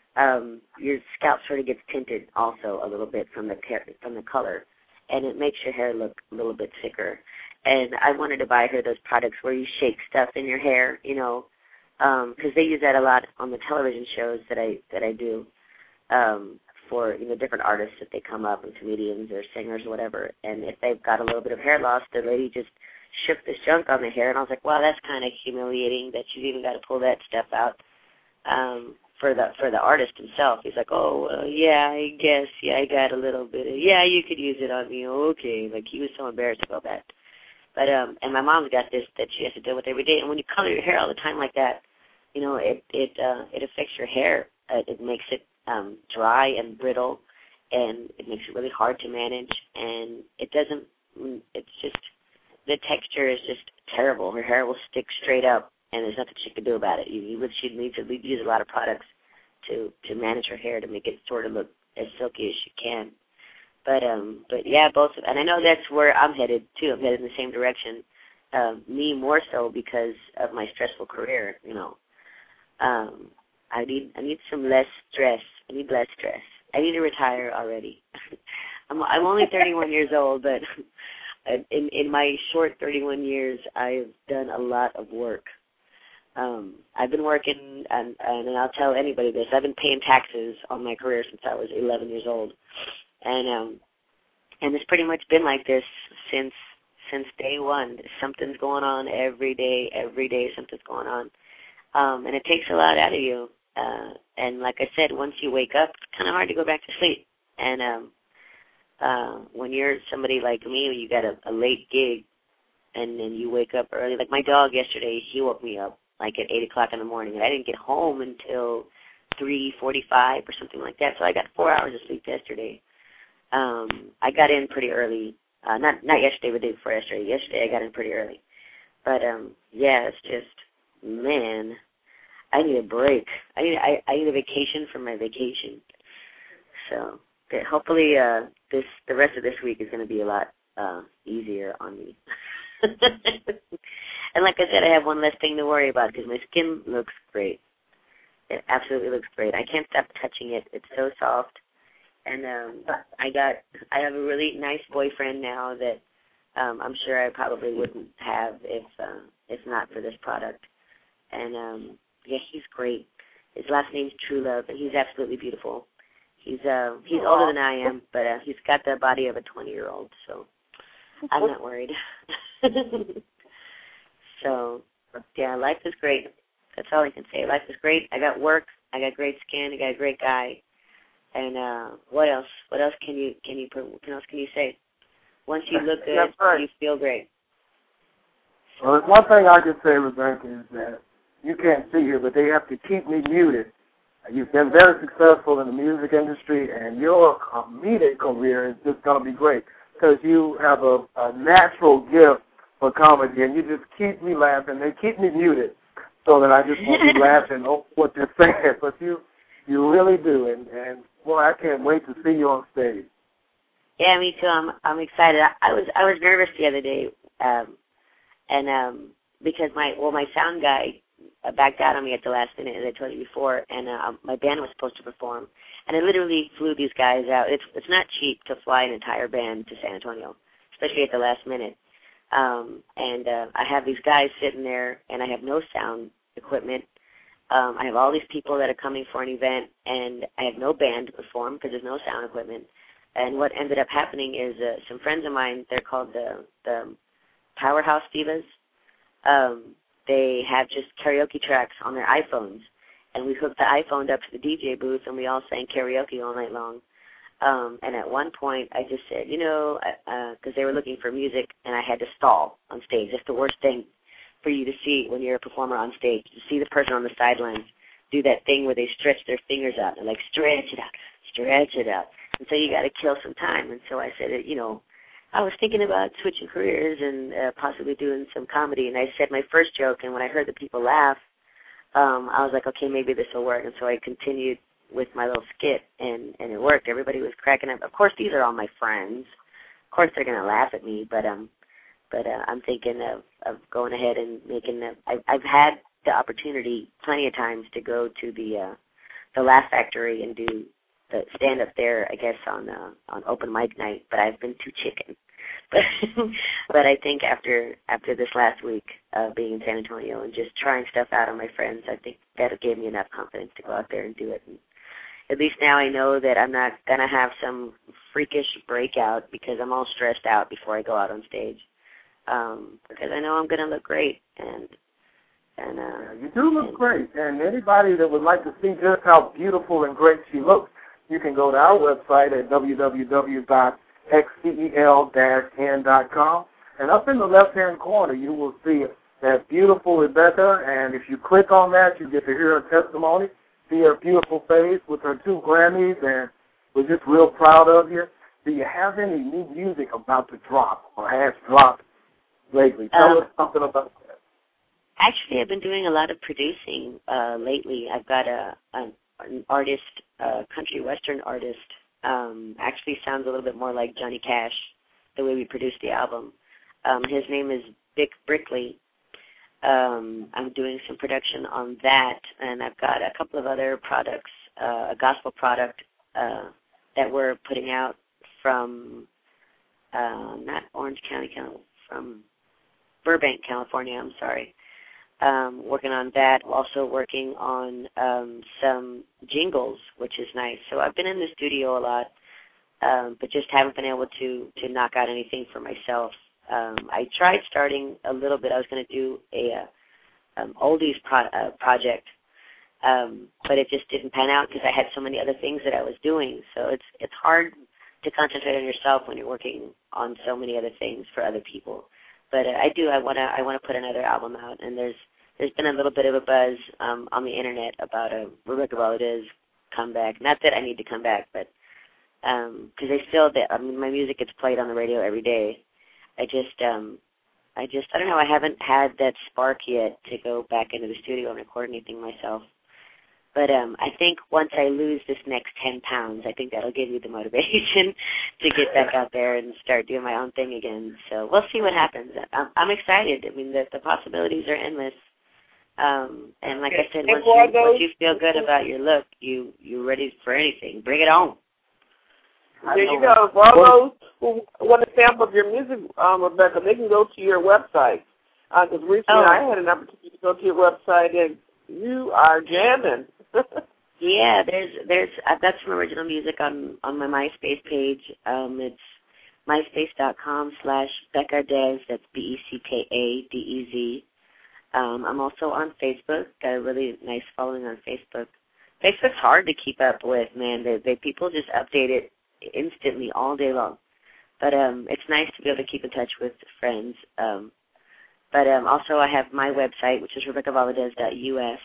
um, your scalp sort of gets tinted also a little bit from the from the color, and it makes your hair look a little bit thicker. And I wanted to buy her those products where you shake stuff in your hair, you know, because um, they use that a lot on the television shows that I that I do um, for, you know, different artists if they come up, and comedians or singers or whatever. And if they've got a little bit of hair loss, the lady just shook this junk on the hair, and I was like, wow, that's kind of humiliating that you've even got to pull that stuff out um, for the for the artist himself. He's like, oh, uh, yeah, I guess, yeah, I got a little bit of, yeah, you could use it on me, okay. Like, he was so embarrassed about that. But um, and my mom's got this that she has to deal with every day. And when you color your hair all the time like that, you know, it it uh, it affects your hair. Uh, it makes it um, dry and brittle, and it makes it really hard to manage. And it doesn't. It's just the texture is just terrible. Her hair will stick straight up, and there's nothing she can do about it. You, you would she needs to use a lot of products to to manage her hair to make it sort of look as silky as she can. But um, but yeah, both, and I know that's where I'm headed too. I'm headed in the same direction. Uh, me more so because of my stressful career. You know, um, I need I need some less stress. I need less stress. I need to retire already. I'm I'm only thirty-one years old, but in in my short thirty-one years, I've done a lot of work. Um, I've been working, and, and I'll tell anybody this. I've been paying taxes on my career since I was eleven years old. And um, and it's pretty much been like this since since day one. Something's going on every day, every day something's going on. Um, and it takes a lot out of you. Uh, and like I said, once you wake up, it's kind of hard to go back to sleep. And um, uh, when you're somebody like me, you got a, a late gig, and then you wake up early. Like my dog yesterday, he woke me up like at eight o'clock in the morning, and I didn't get home until three forty-five or something like that. So I got four hours of sleep yesterday. Um, I got in pretty early. Uh, not not yesterday, but the day before yesterday. Yesterday I got in pretty early. But um, yeah, it's just, man, I need a break. I need I, I need a vacation from my vacation. So okay, hopefully uh, this the rest of this week is going to be a lot uh, easier on me. And like I said, I have one less thing to worry about because my skin looks great. It absolutely looks great. I can't stop touching it. It's so soft. And um, I got, I have a really nice boyfriend now that um, I'm sure I probably wouldn't have if uh, if not for this product. And um, yeah, he's great. His last name's True Love, and he's absolutely beautiful. He's uh, he's older than I am, but uh, he's got the body of a twenty-year-old, so I'm not worried. So yeah, life is great. That's all I can say. Life is great. I got work. I got great skin. I got a great guy. And uh, what else? What else can you can you what else can you say? Once you look good, right, you feel great.
Well, one thing I can say, Rebecca, is that you can't see here, but they have to keep me muted. You've been very successful in the music industry, and your comedic career is just going to be great because you have a, a natural gift for comedy, and you just keep me laughing. They keep me muted so that I just won't be laughing over what they're saying, but you you really do, and, and boy, I can't wait to see you on stage.
Yeah, me too. I'm I'm excited. I, I was I was nervous the other day, um, and um, because my well my sound guy uh, backed out on me at the last minute, as I told you before, and uh, my band was supposed to perform, and I literally flew these guys out. It's it's not cheap to fly an entire band to San Antonio, especially at the last minute. Um, and uh, I have these guys sitting there, and I have no sound equipment. Um, I have all these people that are coming for an event, and I have no band to perform because there's no sound equipment. And what ended up happening is uh, some friends of mine, they're called the, the Powerhouse Divas. Um, they have just karaoke tracks on their iPhones, and we hooked the iPhone up to the D J booth, and we all sang karaoke all night long. Um, and at one point, I just said, you know, because uh, they were looking for music, and I had to stall on stage. That's the worst thing for you to see when you're a performer on stage, to see the person on the sidelines do that thing where they stretch their fingers out and like stretch it out, stretch it out. And so you got to kill some time. And so I said, you know, I was thinking about switching careers and uh, possibly doing some comedy. And I said my first joke, and when I heard the people laugh, um, I was like, okay, maybe this will work. And so I continued with my little skit, and, and it worked. Everybody was cracking up. Of course, these are all my friends. Of course, they're going to laugh at me, but um, but uh, I'm thinking of, of going ahead and making. A, I, I've had the opportunity plenty of times to go to the uh, the Laugh Factory and do the stand up there, I guess, on uh, on open mic night. But I've been too chicken. But but I think after after this last week of being in San Antonio and just trying stuff out on my friends, I think that gave me enough confidence to go out there and do it. And at least now I know that I'm not going to have some freakish breakout because I'm all stressed out before I go out on stage. Um, because I know I'm going to look great. And and uh,
yeah, you do look and, great. And anybody that would like to see just how beautiful and great she looks, you can go to our website at w w w dot x c e l dash n dot com. And up in the left-hand corner, you will see that beautiful Rebecca. And if you click on that, you get to hear her testimony, see her beautiful face with her two Grammys, and we're just real proud of you. Do you have any new music about to drop or has dropped lately? Tell um, us something about that.
Actually, I've been doing a lot of producing uh, lately. I've got a, a an artist, a country western artist. Um, actually sounds a little bit more like Johnny Cash, the way we produced the album. Um, his name is Vic Brickley. Um, I'm doing some production on that, and I've got a couple of other products, uh, a gospel product uh, that we're putting out from, uh, not Orange County, from Burbank, California, I'm sorry. Um, working on that, also working on um, some jingles, which is nice. So I've been in the studio a lot, um, but just haven't been able to, to knock out anything for myself. Um, I tried starting a little bit. I was going to do a uh, um, oldies pro- uh, project, um, but it just didn't pan out because I had so many other things that I was doing. So it's it's hard to concentrate on yourself when you're working on so many other things for other people. But uh, I do. I want to. I want to put another album out, and there's there's been a little bit of a buzz um, on the internet about a Rebecca Valadez comeback. Not that I need to come back, but because um, I still. I mean, my music gets played on the radio every day. I just, um, I just, I don't know. I haven't had that spark yet to go back into the studio and record anything myself. But um, I think once I lose this next ten pounds, I think that'll give me the motivation to get back out there and start doing my own thing again. So we'll see what happens. I'm, I'm excited. I mean, the, the possibilities are endless. Um, and like I said, once you, once you feel good about your look, you, you're ready for anything. Bring it on.
There you go. For all those who want to sample your music, um, Rebecca, they can go to your website. Because uh, recently oh. I had an opportunity to go to your website, and you are jamming.
Yeah, there's there's I've got some original music on, on my MySpace page. Um, it's myspace.com slash Becca Dez. That's B E C K A D E Z. Um, I'm also on Facebook. Got a really nice following on Facebook. Facebook's hard to keep up with, man. They, they people just update it instantly all day long. But um, it's nice to be able to keep in touch with friends. Um, but um, also I have my website, which is rebecca valadez dot u s.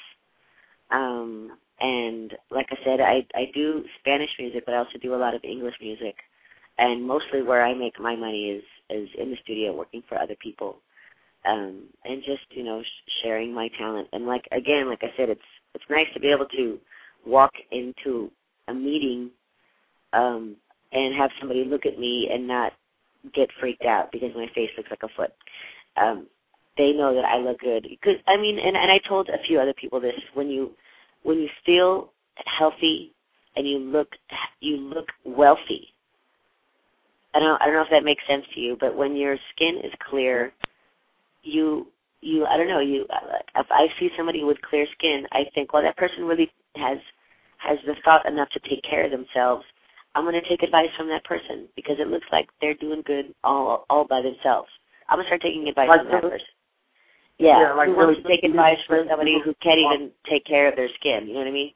Um, and like I said, I, I do Spanish music, but I also do a lot of English music. And mostly where I make my money is, is in the studio working for other people. Um, and just, you know, sh- sharing my talent. And like, again, like I said, it's it's nice to be able to walk into a meeting um, and have somebody look at me and not get freaked out because my face looks like a foot. Um, they know that I look good. Cause, I mean, and, and I told a few other people this, when you when you feel healthy and you look you look wealthy, I don't I don't know if that makes sense to you, but when your skin is clear, you you I don't know you if I see somebody with clear skin, I think, well, that person really has has the thought enough to take care of themselves. I'm going to take advice from that person because it looks like they're doing good all all by themselves. I'm going to start taking advice like from that person. Yeah, yeah, like who wants to take advice from somebody who can't even take care of their skin? You know what I mean?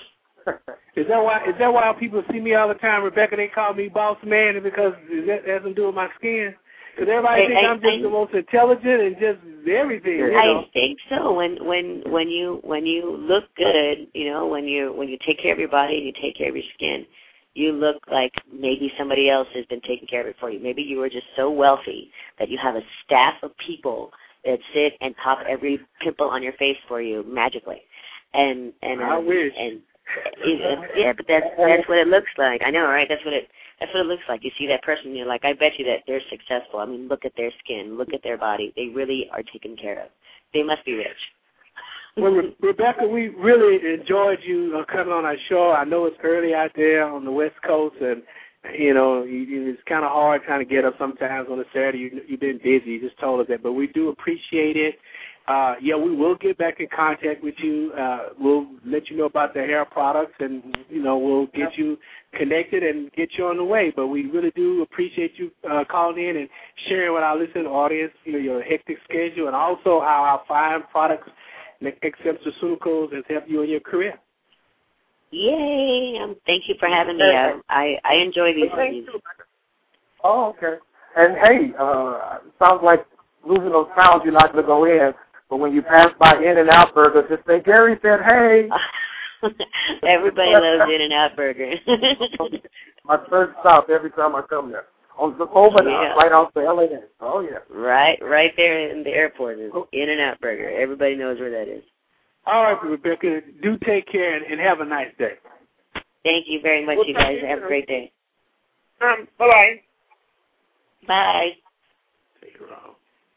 Is that why? Is that why people see me all the time, Rebecca? They call me boss man because that has to do with my skin. Because everybody I, thinks I, I'm just I, the most intelligent and just everything. You know?
I think so. When when when you when you look good, you know, when you when you take care of your body and you take care of your skin, you look like maybe somebody else has been taking care of it for you. Maybe you were just so wealthy that you have a staff of people that sit and pop every pimple on your face for you magically. And and
I
um,
wish.
And yeah, but that's that's what it looks like. I know, right? That's what it that's what it looks like. You see that person, you're like, I bet you that they're successful. I mean, look at their skin, look at their body. They really are taken care of. They must be rich.
Well, Re- Rebecca, we really enjoyed you uh, coming on our show. I know it's early out there on the West Coast, and, you know, you, you, it's kind of hard trying to get up sometimes on a Saturday. You, you've been busy. You just told us that. But we do appreciate it. Uh, yeah, we will get back in contact with you. Uh, we'll let you know about the hair products, and, you know, we'll get you connected and get you on the way. But we really do appreciate you uh, calling in and sharing with our listening audience, you know, your hectic schedule, and also how our fine products, Excel Nutraceuticals, has helped you in your career.
Yay! Um, thank you for having me. I I, I enjoy these interviews.
Oh, okay. And, hey, uh, sounds like losing those pounds, you're not going to go in. But when you pass by In-N-Out Burger, just say, Gary said, hey.
Everybody loves In-N-Out Burger.
My first stop every time I come there. On the over
yeah.
right off the L A X. Oh, yeah.
Right right there in the airport is In-N-Out Burger. Everybody knows where that is.
All right, Rebecca. Do take care and, and have a nice day.
Thank you very much,
Well,
you guys.
you.
Have a great day.
Um, bye-bye.
Bye.
Take her off.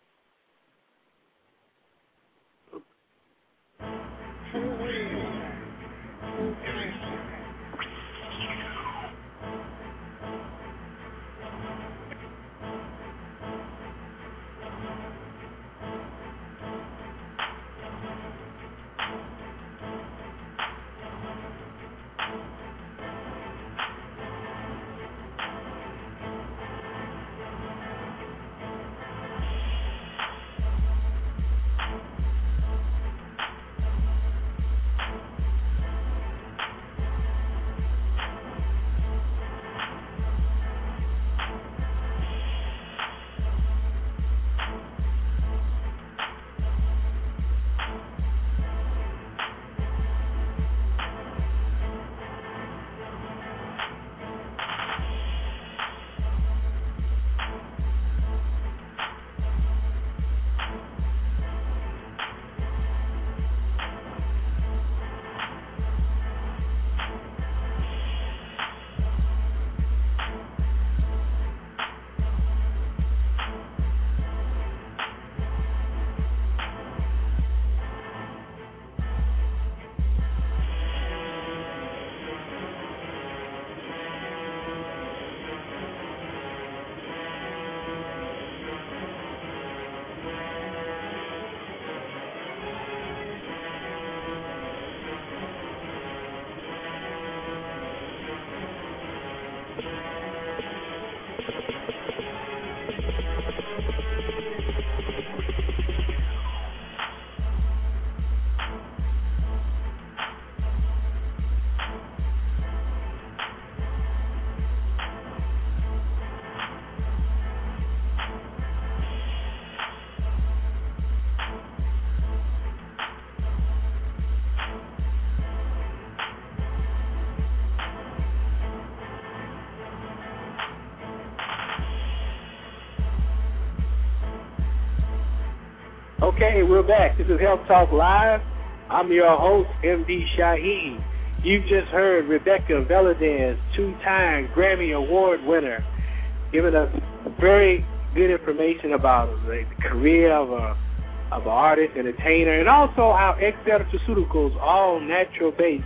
Okay, we're back. This is Health Talk Live. I'm your host, M D Shaheen. You just heard Rebecca Veladez, two-time Grammy Award winner, giving us very good information about the career of a of an artist, entertainer, and also how Excel Nutraceuticals, all natural-based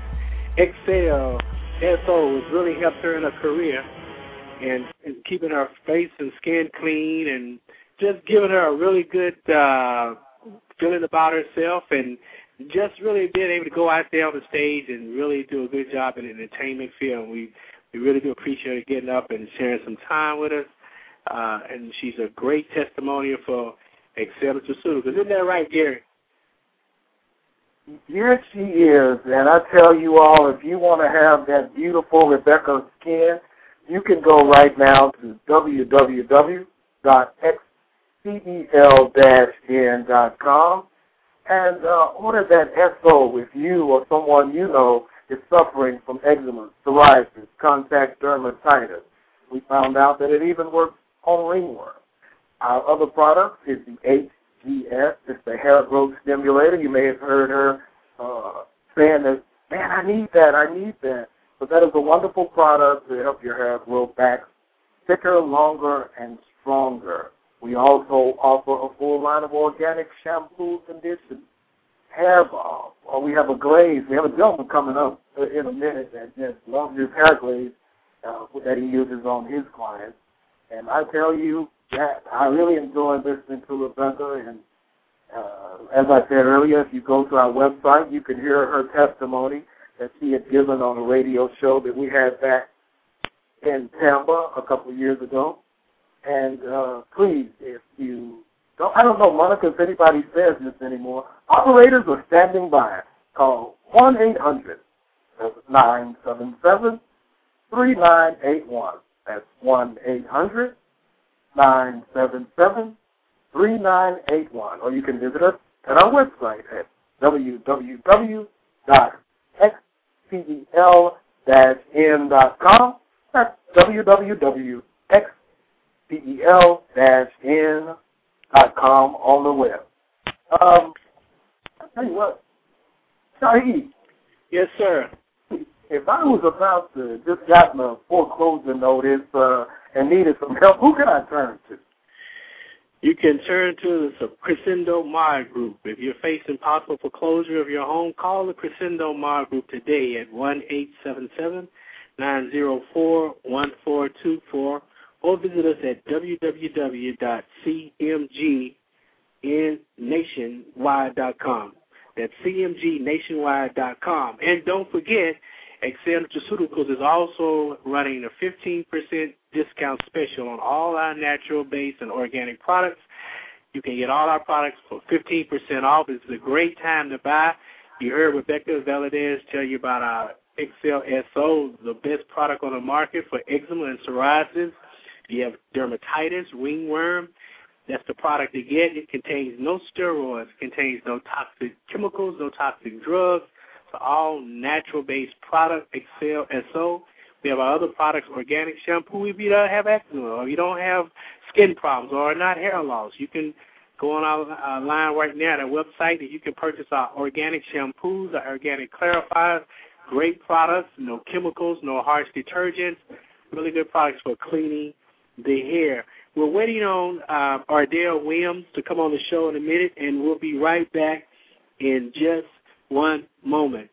Excel S O, has really helped her in her career and, and keeping her face and skin clean and just giving her a really good uh, feeling about herself and just really being able to go out there on the stage and really do a good job in the entertainment field. We we really do appreciate her getting up and sharing some time with us. Uh, and she's a great testimonial for Excel Nutraceuticals. Isn't that right, Gary?
Yes, she is. And I tell you all, if you want to have that beautiful Rebecca skin, you can go right now to w w w dot x c e l dash n dot com and uh, order that S O if you or someone you know is suffering from eczema, psoriasis, contact dermatitis. We found out that it even works on ringworm. Our other product is the H G S. It's the hair growth stimulator. You may have heard her uh, saying that, man, I need that, I need that. But that is a wonderful product to help your hair grow back thicker, longer, and stronger. We also offer a full line of organic shampoo, conditioners, hair balm, uh, we have a glaze. We have a gentleman coming up in a minute that just loves his hair glaze uh, that he uses on his clients. And I tell you that I really enjoy listening to Rebecca. And uh, as I said earlier, if you go to our website, you can hear her testimony that she had given on a radio show that we had back in Tampa a couple of years ago. And uh, please, if you don't, I don't know, Monica, if anybody says this anymore, operators are standing by. Call one eight hundred nine seven seven three nine eight one. That's one eight hundred nine seven seven three nine eight one. Or you can visit us at our website at w w w dot x p e l dash n dot com. That's w w w dot x p e l dash n dot com on the web. Um, I'll tell you what, Shaheed.
Yes, sir.
If I was about to just gotten a foreclosure notice uh, and needed some help, who can I turn to?
You can turn to the Crescendo Mar Group. If you're facing possible foreclosure of your home, call the Crescendo Mar Group today at one eight seven seven nine zero four one four two four or visit us at w w w dot c m g nationwide dot com. That's c m g nationwide dot com. And don't forget, Excel Nutraceuticals is also running a fifteen percent discount special on all our natural-based and organic products. You can get all our products for fifteen percent off. It's a great time to buy. You heard Rebecca Valadez tell you about our Excel S O, the best product on the market for eczema and psoriasis. You have dermatitis, ringworm. That's the product to get. It contains no steroids, contains no toxic chemicals, no toxic drugs. It's all natural-based product, Excel S O. We have our other products, organic shampoo. If you don't have eczema or you don't have skin problems or are not hair loss, you can go on our, our line right now at our website and you can purchase our organic shampoos, our organic clarifiers, great products, no chemicals, no harsh detergents, really good products for cleaning the hair. We're waiting on uh, Ardell Williams to come on the show in a minute, and we'll be right back in just one moment.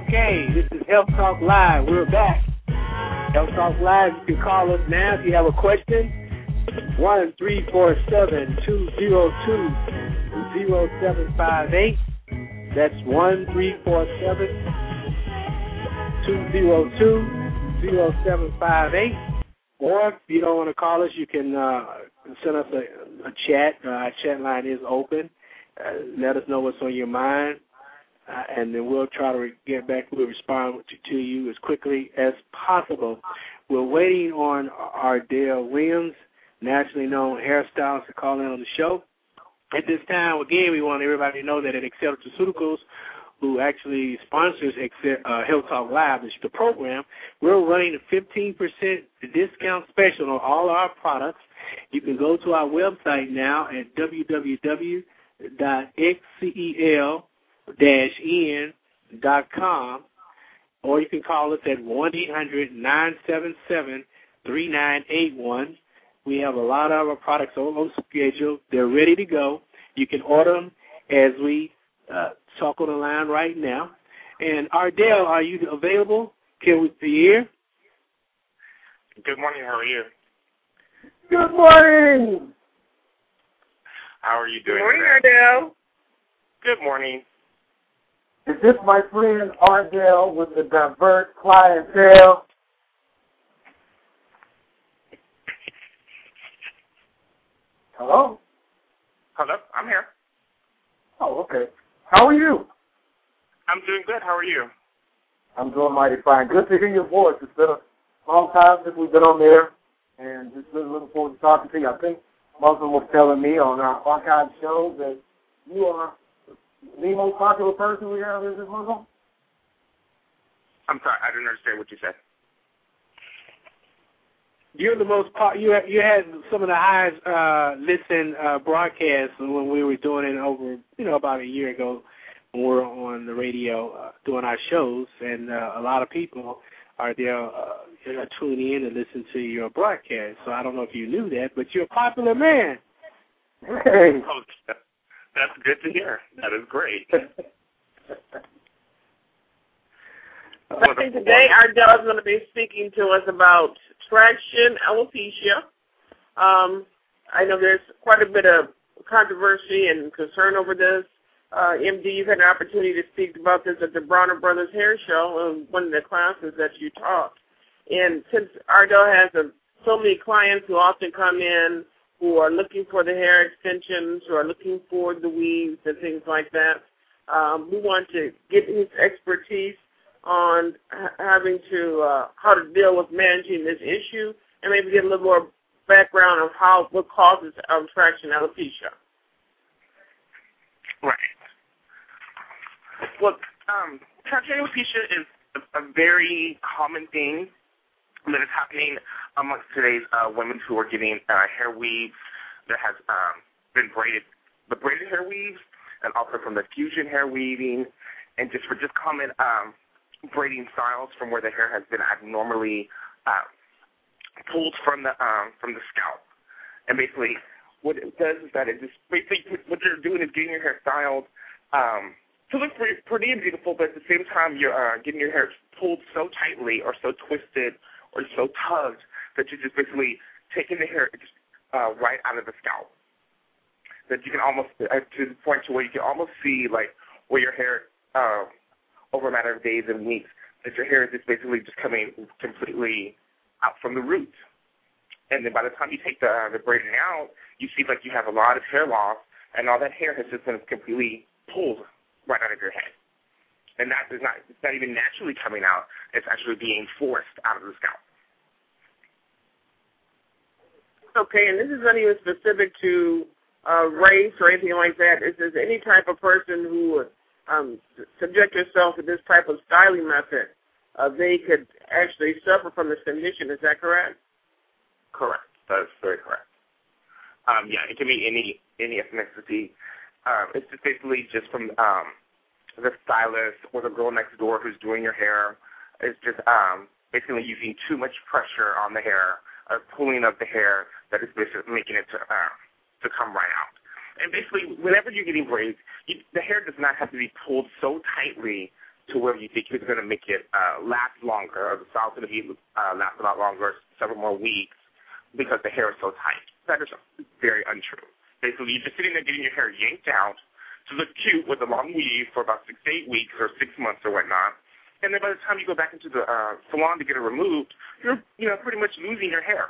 Okay, this is Health Talk Live. We're back. Health Talk Live, you can call us now if you have a question. one three four seven, two zero two, zero seven five eight. That's one three four seven, two zero two, zero seven five eight. Or if you don't want to call us, you can uh, send us a, a chat. Uh, our chat line is open. Uh, let us know what's on your mind, uh, and then we'll try to get back. We'll respond to, to you as quickly as possible. We're waiting on Ardell Williams, nationally known hairstylist, to call in on the show. At this time, again, we want everybody to know that at Excel Nutraceuticals, who actually sponsors Excel, uh, Health Talk Live, this is the program, we're running a fifteen percent discount special on all our products. You can go to our website now at w w w dot x c e l dash n dot com, or you can call us at one eight hundred, nine seven seven, three nine eight one. We have a lot of our products on schedule. They're ready to go. You can order them as we uh, talk on the line right now. And Ardell, are you available? Can we be here?
Good morning. How are you?
Good morning.
How are you doing?
Good morning,
today?
Ardell.
Good morning.
Is this my friend Ardell with the diverse clientele? Hello?
Hello, I'm here.
Oh, okay. How are you?
I'm doing good. How are you?
I'm doing mighty fine. Good to hear your voice. It's been a long time since we've been on there, and just really looking forward to talking to you. I think most of them were telling me on our archive show that you are the most popular person we have in this Muslim.
I'm sorry, I didn't understand what you said.
You're the most po- you had, you had some of the highest uh, listened uh, broadcasts when we were doing it over, you know, about a year ago when we were on the radio uh, doing our shows, and uh, a lot of people are there uh, tuning in and listen to your broadcast. So I don't know if you knew that, but you're a popular man.
Hey.
Oh, that's good to hear. That is great.
I think today Ardell is going to be speaking to us about traction alopecia. Um, I know there's quite a bit of controversy and concern over this. Uh, M D, you've had an opportunity to speak about this at the Bronner Brothers Hair Show, uh, one of the classes that you taught. And since Ardell has a, so many clients who often come in who are looking for the hair extensions, who are looking for the weaves and things like that, um, we want to get his expertise on having to, uh, how to deal with managing this issue, and maybe get a little more background of how, what causes um, traction alopecia.
Right. Well, um, traction alopecia is a, a very common thing that is happening amongst today's uh, women who are getting uh, hair weaves that has um, been braided, the braided hair weaves, and also from the fusion hair weaving, and just for just common um, braiding styles from where the hair has been abnormally uh, pulled from the um, from the scalp. And basically, what it does is that it just basically what you're doing is getting your hair styled um, to look pretty, pretty and beautiful, but at the same time you're uh, getting your hair pulled so tightly or so twisted or so tugged that you're just basically taking the hair just, uh, right out of the scalp. That you can almost, uh, to the point to where you can almost see like where your hair, uh, over a matter of days and weeks, that your hair is just basically just coming completely out from the roots. And then by the time you take the, uh, the braiding out, you see like you have a lot of hair loss, and all that hair has just been completely pulled right out of your head. And that is not, it's not even naturally coming out. It's actually being forced out of the scalp.
Okay, and this is not even specific to uh, race or anything like that. Is there any type of person who would um, subject yourself to this type of styling method, uh, they could actually suffer from this condition. Is that correct?
Correct. That is very correct. Um, yeah, it can be any any ethnicity. Um, it's just basically just from um, the stylist or the girl next door who's doing your hair. It's just um, basically using too much pressure on the hair, or pulling of the hair that is basically making it to uh, to come right out. And basically, whenever you're getting braids, you, the hair does not have to be pulled so tightly to where you think it's going to make it uh, last longer, or the style's going to be uh, last a lot longer, several more weeks, because the hair is so tight. That is very untrue. Basically, you're just sitting there getting your hair yanked out to look cute with a long weave for about six to eight weeks or six months or whatnot. And then by the time you go back into the uh, salon to get it removed, you're, you know, pretty much losing your hair.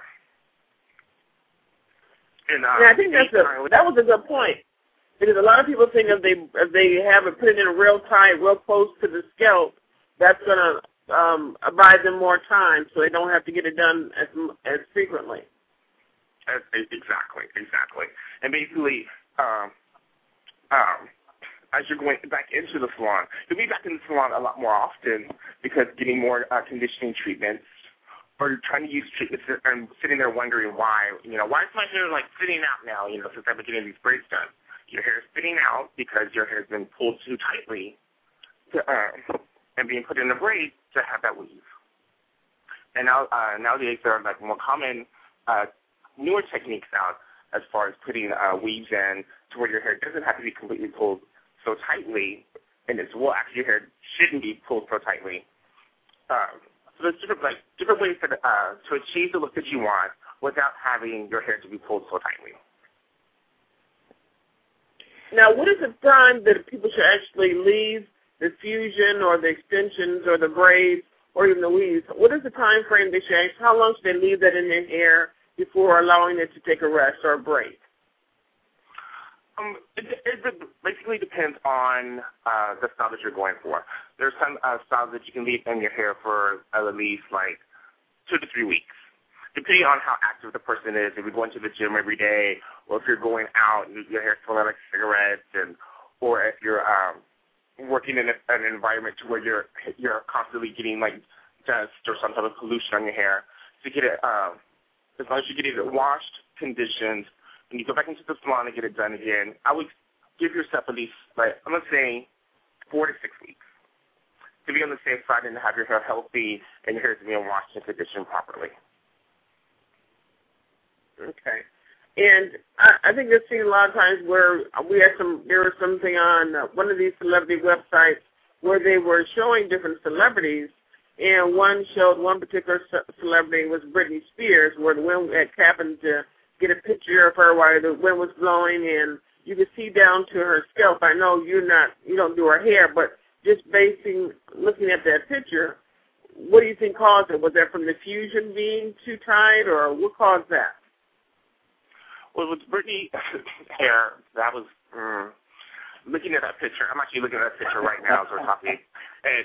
And, uh,
yeah, I think that's a, that was a good point. Because a lot of people think if they if they have it put it in real tight, real close to the scalp, that's going to um, buy them more time, so they don't have to get it done as as frequently.
Exactly, exactly. And basically, um, um, as you're going back into the salon, you'll be back in the salon a lot more often because getting more uh, conditioning treatments, or you're trying to use treatments and sitting there wondering why, you know, why is my hair like sitting out now, you know, since I've been getting these braids done. Your hair is spitting out because your hair has been pulled too tightly to, uh, and being put in a braid to have that weave. And now, uh, nowadays there are like more common, uh, newer techniques out as far as putting uh, weaves in to where your hair doesn't have to be completely pulled so tightly, and it's well, actually your hair shouldn't be pulled so tightly. Um, so there's different like different ways to uh, to achieve the look that you want without having your hair to be pulled so tightly.
Now, what is the time that people should actually leave the fusion or the extensions or the braids or even the weaves? What is the time frame they should actually, how long should they leave that in their hair before allowing it to take a rest or a break?
Um, it, it basically depends on uh, the style that you're going for. There's some uh, styles that you can leave in your hair for at least like two to three weeks. Depending on how active the person is, if you're going to the gym every day, or if you're going out and your hair's smelling like cigarettes, and or if you're um, working in a, an environment to where you're you're constantly getting like dust or some type of pollution on your hair, to get it, um, as long as you get it washed, conditioned, and you go back into the salon and get it done again, I would give yourself at least like I'm gonna say four to six weeks to be on the safe side and to have your hair healthy and your hair is being washed and conditioned properly.
Okay. And I, I think I've seen a lot of times where we had some, there was something on uh, one of these celebrity websites where they were showing different celebrities, and one showed one particular ce- celebrity was Britney Spears, where the wind had happened to get a picture of her while the wind was blowing, and you could see down to her scalp. I know you're not, you don't do her hair, but just basing, looking at that picture, what do you think caused it? Was that from the fusion being too tight, or what caused that?
Well, with Britney hair, that was, mm, looking at that picture, I'm actually looking at that picture right now as we're talking, and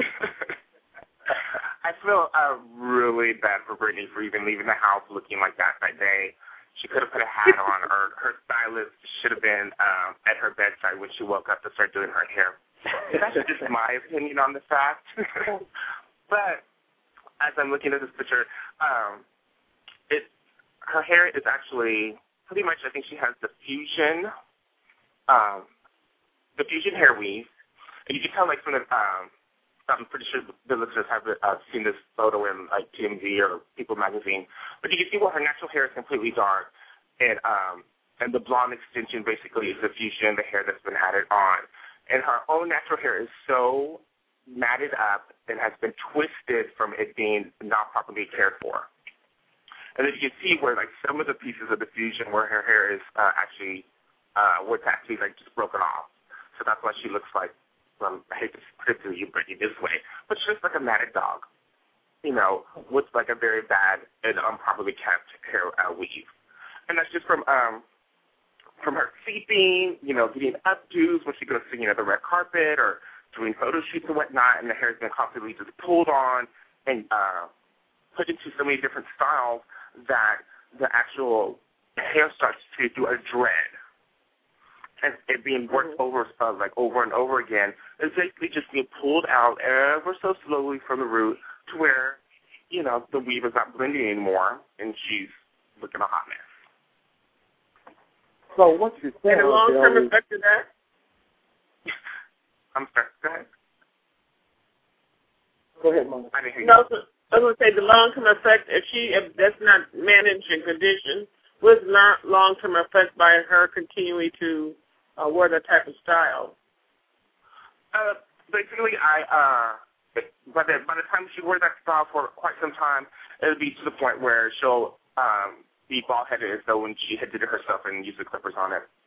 I feel uh, really bad for Britney for even leaving the house looking like that that day. She could have put a hat on, or her stylist should have been um, at her bedside when she woke up to start doing her hair. That's just my opinion on the fact. But as I'm looking at this picture, um, it her hair is actually pretty much, I think she has the fusion, um, the fusion hair weave, and you can tell, like, from the, um, I'm pretty sure the listeners have uh, seen this photo in, like, T M Z or People magazine, but you can see where her natural hair is completely dark, and um, and the blonde extension basically is the fusion, the hair that's been added on, and her own natural hair is so matted up and has been twisted from it being not properly cared for. And then you can see where, like, some of the pieces of the fusion where her hair is uh, actually, uh, what's actually, like, just broken off. So that's why she looks like, well, I hate to put it to you, Britney, this way, but she looks like a matted dog, you know, with, like, a very bad and improperly kept hair uh, weave. And that's just from um, from her sleeping, you know, getting updos when she goes to, you know, the red carpet or doing photo shoots and whatnot, and the hair's been constantly just pulled on and uh, put into so many different styles that the actual hair starts to do a dread, and it being worked over, uh, like over and over again. It's basically just being pulled out ever so slowly from the root to where, you know, the weave is not blending anymore, and she's looking a hot mess.
So what's your saying?
And a long-term effect of that?
I'm sorry. Go ahead.
Go ahead, Mom.
I didn't hear you.
No, so, I was going to say the long-term effect, if she, if that's not managed and conditioned, what's the long-term effect by her continuing to uh, wear that type of style?
Uh, basically, I uh, by the by the time she wears that style for quite some time, it'll be to the point where she'll um, be bald headed as though when she had did it herself and used the clippers on it.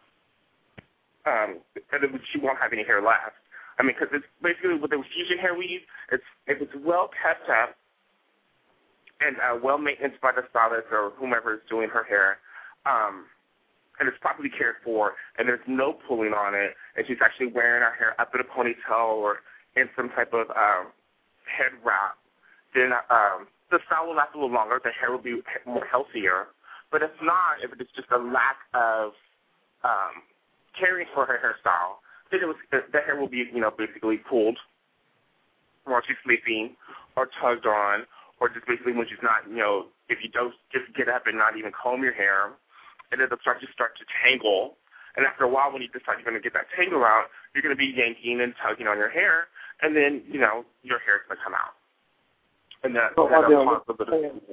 Um, and it, she won't have any hair left. I mean, because it's basically with the fusion hair weave, it's if it's well kept up and uh, well maintained by the stylist or whomever is doing her hair, um, and it's properly cared for, and there's no pulling on it, and she's actually wearing her hair up in a ponytail or in some type of um, head wrap, then um, the style will last a little longer. The hair will be more healthier. But if not, if it's just a lack of um, caring for her hairstyle, then it was, the hair will be, you know, basically pulled while she's sleeping or tugged on, or just basically when she's not, you know, if you don't just get up and not even comb your hair, and it'll start to start to tangle. And after a while, when you decide you're going to get that tangle out, you're going to be yanking and tugging on your hair, and then, you know, your hair is going to come out. And that,
so
that'll
cause
a bit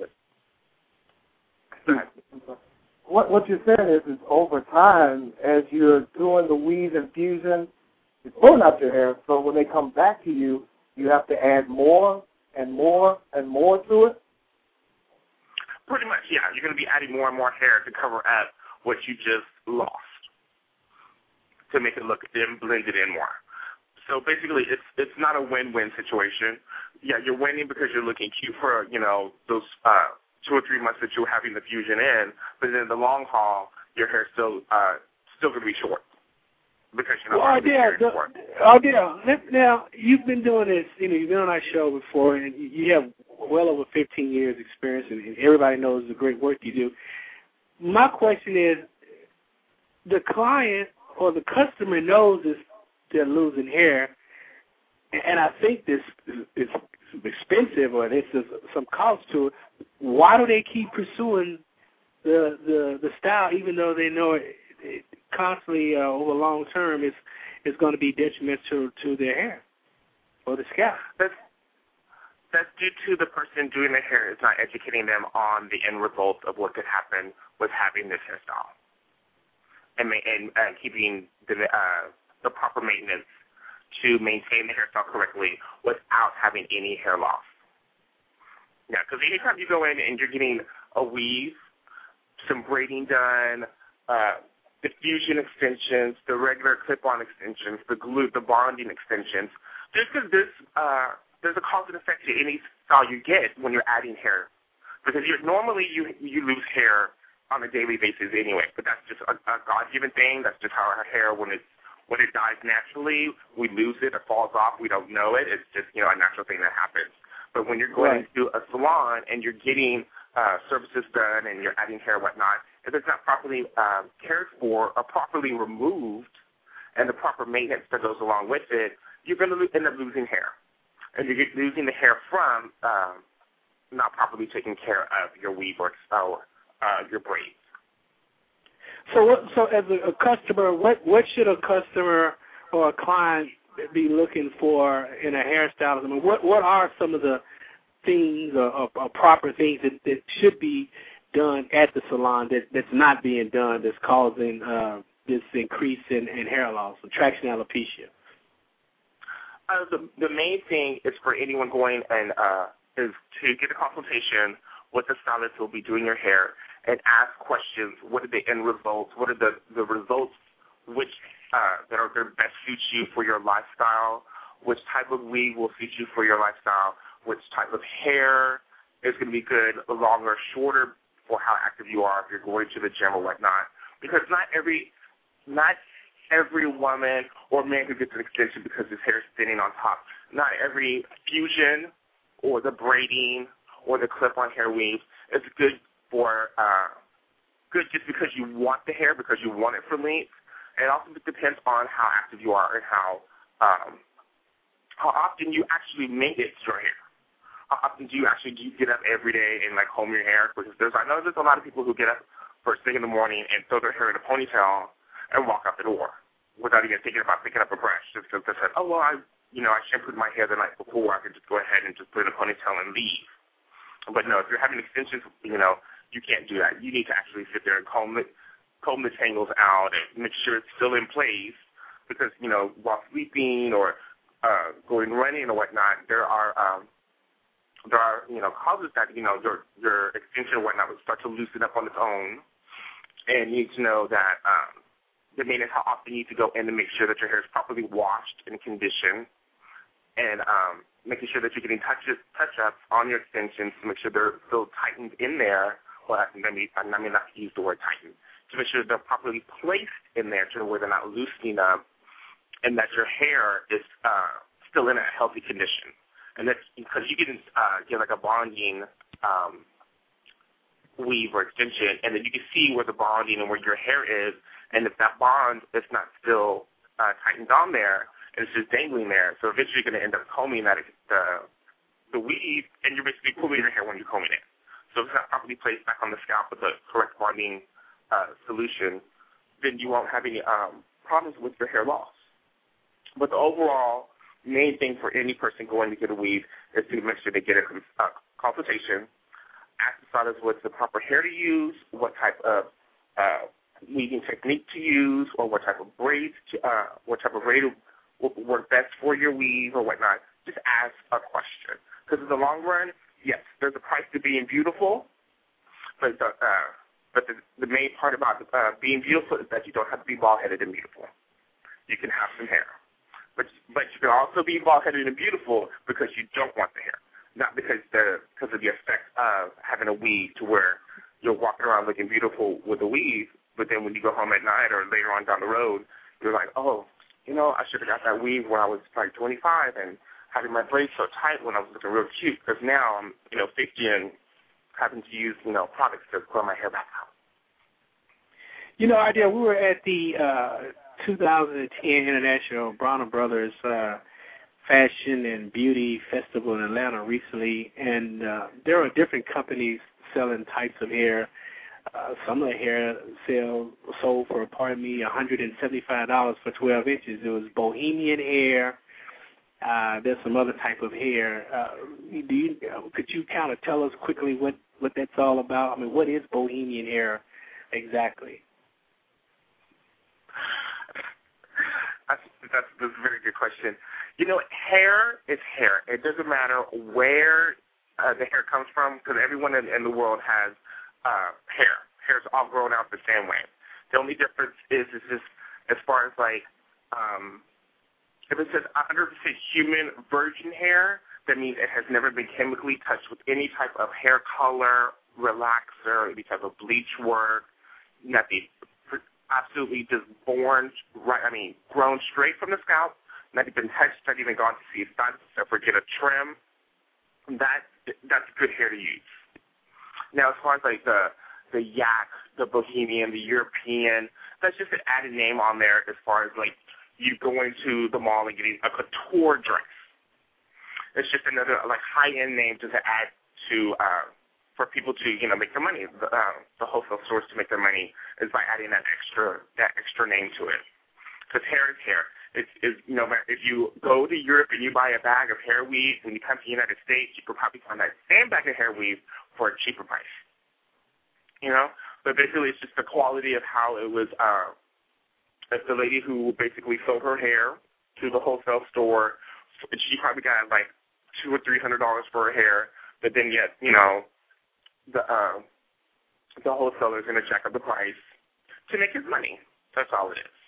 of
What what you're saying is, is over time, as you're doing the weave and fusion, you're pulling out your hair, so when they come back to you, you have to add more and more and more to it?
Pretty much, yeah. You're going to be adding more and more hair to cover up what you just lost, to make it look in, blended in more. So basically, it's it's not a win-win situation. Yeah, you're winning because you're looking cute for, you know, those uh, two or three months that you're having the fusion in, but then in the long haul, your hair's still uh, still going to be short because you're not
well, Ardell, Ardell, now you've been doing this. You know, you've been on our show before, and you have well over fifteen years experience, and everybody knows the great work you do. My question is, the client or the customer knows this, they're losing hair, and I think this is expensive or there's some cost to it. Why do they keep pursuing the the, the style, even though they know it, it constantly uh, over long term is is going to be detrimental to their hair or the scalp?
That's that's due to the person doing the hair is not educating them on the end result of what could happen with having this hairstyle and and, and keeping the uh, the proper maintenance to maintain the hairstyle correctly without having any hair loss. Yeah, because anytime you go in and you're getting a weave, some braiding done, uh, the fusion extensions, the regular clip-on extensions, the glue, the bonding extensions, just because this, uh, there's a cause and effect to any style you get when you're adding hair. Because you're, normally you you lose hair on a daily basis anyway, but that's just a, a God-given thing. That's just how our hair, when it's When it dies naturally, we lose it, it falls off, we don't know it. It's just, you know, a natural thing that happens. But when you're going
right.
to a salon and you're getting uh, services done and you're adding hair and whatnot, if it's not properly uh, cared for or properly removed and the proper maintenance that goes along with it, you're going to lo- end up losing hair. And you're losing the hair from uh, not properly taking care of your weave or uh, your braids.
So, what, so as a, a customer, what what should a customer or a client be looking for in a hairstylist? I mean, what what are some of the things or, or, or proper things that, that should be done at the salon that, that's not being done that's causing uh, this increase in, in hair loss, traction alopecia?
Uh, the the main thing is for anyone going and uh, is to get a consultation with the stylist who will be doing your hair and ask questions. What are the end results? What are the, the results which uh, that are going to best suit you for your lifestyle? Which type of weave will suit you for your lifestyle? Which type of hair is going to be good, longer, shorter, for how active you are if you're going to the gym or whatnot? Because not every not every woman or man who gets an extension because his hair is thinning on top, not every fusion or the braiding or the clip-on hair weave is good for uh, good just because you want the hair, because you want it for length. It also depends on how active you are and how um, how often you actually maintenance your hair. How often do you actually do you get up every day and like comb your hair? Because there's I know there's a lot of people who get up first thing in the morning and throw their hair in a ponytail and walk out the door without even thinking about picking up a brush, just because they said, oh well, I you know I shampooed my hair the night before, I could just go ahead and just put it in a ponytail and leave. But no, if you're having extensions, you know. You can't do that. You need to actually sit there and comb it, comb the tangles out and make sure it's still in place because, you know, while sleeping or uh, going running or whatnot, there are um, there are you know causes that you know your your extension or whatnot would start to loosen up on its own, and you need to know that um, the maintenance how often you need to go in to make sure that your hair is properly washed and conditioned, and um, making sure that you're getting touch touch ups on your extensions to make sure they're still tightened in there. Well, I mean, I mean not to use the word tightened, to make sure they're properly placed in there to where they're not loosening up, and that your hair is uh, still in a healthy condition. And that's because you can uh, get like a bonding um, weave or extension, and then you can see where the bonding and where your hair is, and if that bond is not still uh, tightened on there, and it's just dangling there, so eventually you're going to end up combing that the the weave, and you're basically pulling your hair when you're combing it. So if it's not properly placed back on the scalp with the correct bonding uh, solution, then you won't have any um, problems with your hair loss. But the overall main thing for any person going to get a weave is to make sure they get a uh, consultation, ask the stylist what's the proper hair to use, what type of uh, weaving technique to use, or what type of braids, to, uh, what type of braid will work best for your weave or whatnot. Just ask a question. Because in the long run, yes, there's a price to being beautiful, but the, uh, but the, the main part about uh, being beautiful is that you don't have to be bald-headed and beautiful. You can have some hair. But but you can also be bald-headed and beautiful because you don't want the hair, not because the because of the effect of having a weave to where you're walking around looking beautiful with a weave, but then when you go home at night or later on down the road, you're like, oh, you know, I should have got that weave when I was like twenty-five and having my braids so tight when I was looking real cute, because now I'm, you know, fifty and having to use, you know, products to grow my hair back out.
You know, Idea, we were at the uh, two thousand ten International Bronner Brothers uh, Fashion and Beauty Festival in Atlanta recently, and uh, there are different companies selling types of hair. Uh, some of the hair sell, sold for, pardon me, one hundred seventy-five dollars for twelve inches. It was Bohemian hair. Uh, there's some other type of hair. Uh, do you, could you kind of tell us quickly what, what that's all about? I mean, what is Bohemian hair exactly?
That's, that's, that's a very good question. You know, hair is hair. It doesn't matter where uh, the hair comes from, because everyone in, in the world has uh, hair. Hair's all grown out the same way. The only difference is, is just as far as like, um, if it says one hundred percent human virgin hair, that means it has never been chemically touched with any type of hair color, relaxer, any type of bleach work, nothing. Absolutely just born, right, I mean, grown straight from the scalp, not even touched, not even gone to see a stylist, except for get a trim. That, that's good hair to use. Now, as far as like the the yak, the Bohemian, the European, that's just an added name on there as far as like you going to the mall and getting a couture dress. It's just another like high-end name to add to uh, for people to, you know, make their money. The, uh, the wholesale stores to make their money is by adding that extra that extra name to it. Because hair is hair. It's, it's, you know, if you go to Europe and you buy a bag of hair weave, when you come to the United States, you could probably find that same bag of hair weave for a cheaper price. You know? But basically it's just the quality of how it was, uh, it's the lady who basically sold her hair to the wholesale store. She probably got like two or three hundred dollars for her hair, but then yet, you know, the uh, the wholesaler is going to jack up the price to make his money. That's all it is.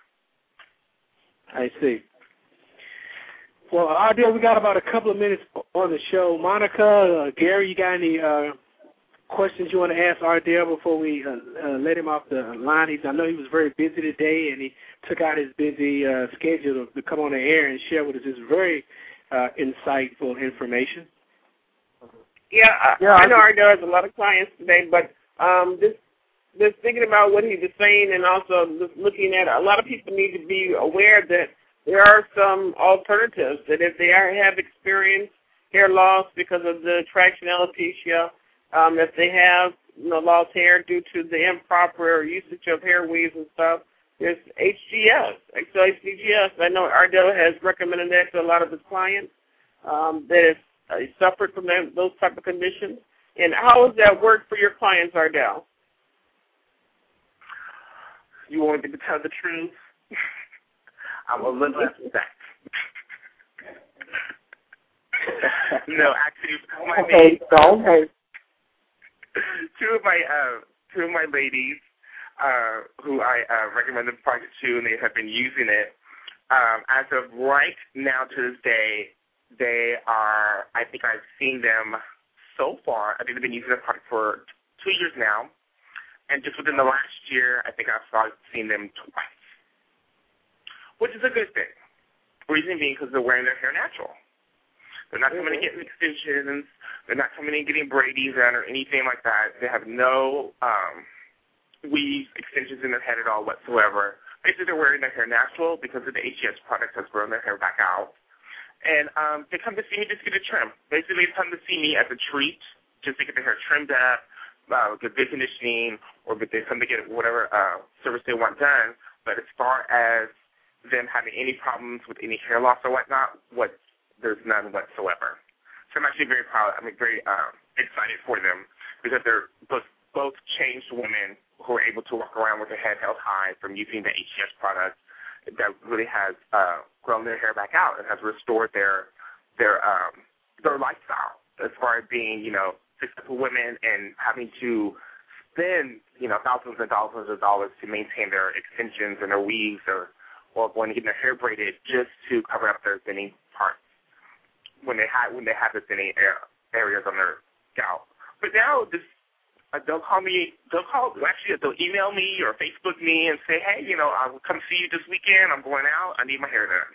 I see. Well, Ardell, we got about a couple of minutes on the show. Monica, uh, Gary, you got any uh, questions you want to ask Ardell before we uh, uh, let him off the line? He's, I know he was very busy today, and he took out his busy uh, schedule to, to come on the air and share with us this very uh, insightful information.
Yeah, I, yeah, I know Ardell has a lot of clients today, but um, just just thinking about what he was saying, and also just looking at a lot of people need to be aware that there are some alternatives, that if they are, have experienced hair loss because of the traction alopecia, um, if they have, you know, lost hair due to the improper usage of hair weaves and stuff, there's H G S. So H G S, I know Ardell has recommended that to a lot of his clients, um, that if uh, suffered from that, those type of conditions. And how does that work for your clients, Ardell?
You want me to tell the truth? I'm a little upset. No, actually, my
okay,
maid,
so, okay.
two of my uh, two of my ladies uh, who I uh, recommended the product to, and they have been using it. Um, as of right now to this day, they are, I think I've seen them so far, I think they've been using the product for two years now. And just within the last year, I think I've started seeing them twice, which is a good thing. Reason being because they're wearing their hair natural. They're not coming in getting extensions. They're not coming in getting Brady's done or anything like that. They have no um, weave extensions in their head at all whatsoever. Basically, they're wearing their hair natural because of the H G S product has grown their hair back out. And um, they come to see me just to get a trim. Basically, they come to see me as a treat, just to get their hair trimmed up, uh, get good conditioning, or if they come to get whatever uh, service they want done. But as far as them having any problems with any hair loss or whatnot, what there's none whatsoever. So I'm actually very proud. I'm very um, excited for them because they're both, both changed women who are able to walk around with their head held high from using the H G S product that really has uh, grown their hair back out and has restored their their um, their lifestyle as far as being, you know, successful women and having to spend, you know, thousands and thousands of dollars to maintain their extensions and their weaves or, or going to get their hair braided just to cover up their thinning parts when they had when they have the thinning areas on their scalp. But now this Uh, they'll call me, they'll call, actually, they'll email me or Facebook me and say, hey, you know, I'll come see you this weekend. I'm going out. I need my hair done.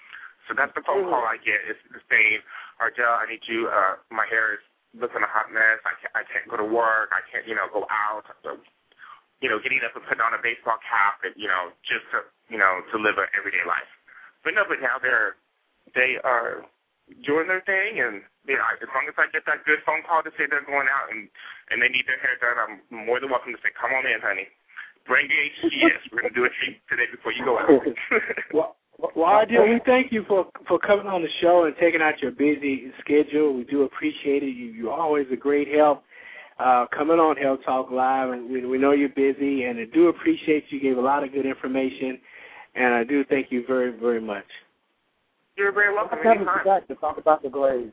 So that's the phone call I get. It's saying, Ardell, I need you, uh, my hair is looking a hot mess. I can't, I can't go to work. I can't, you know, go out. So, you know, getting up and putting on a baseball cap and, you know, just to, you know, to live an everyday life. But no, but now they're, they are doing their thing, and you know, as long as I get that good phone call to say they're going out and, and they need their hair done, I'm more than welcome to say, come on in, honey. Bring the H G S. We're going to do it today before you go out.
well, well, Ardell, we thank you for, for coming on the show and taking out your busy schedule. We do appreciate it. You, you're always a great help uh, coming on Health Talk Live, and we, we know you're busy, and I do appreciate you. You gave a lot of good information, and I do thank you very, very much.
You're very welcome.
I'm coming back to talk about the glaze.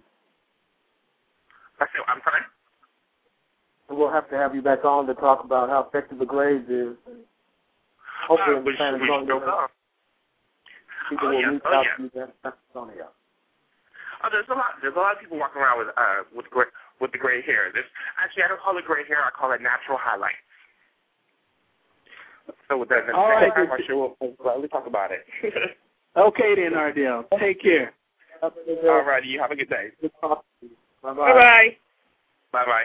I'm sorry?
We'll have to have you back on to talk about how effective the glaze is. Hopefully,
uh,
in San Antonio, people
oh,
will
yeah.
reach
oh,
out
yeah.
to you in San Antonio.
Oh, there's a lot. There's a lot of people walking around with uh with gray, with the gray hair. This actually, I don't call it gray hair. I call it natural highlights. So with that,
all right,
time, I'm sure we'll gladly talk about it.
Okay then, Ardell. Take care.
All righty. You have a good day.
Good talk to you. Bye
bye. Bye bye. Bye bye.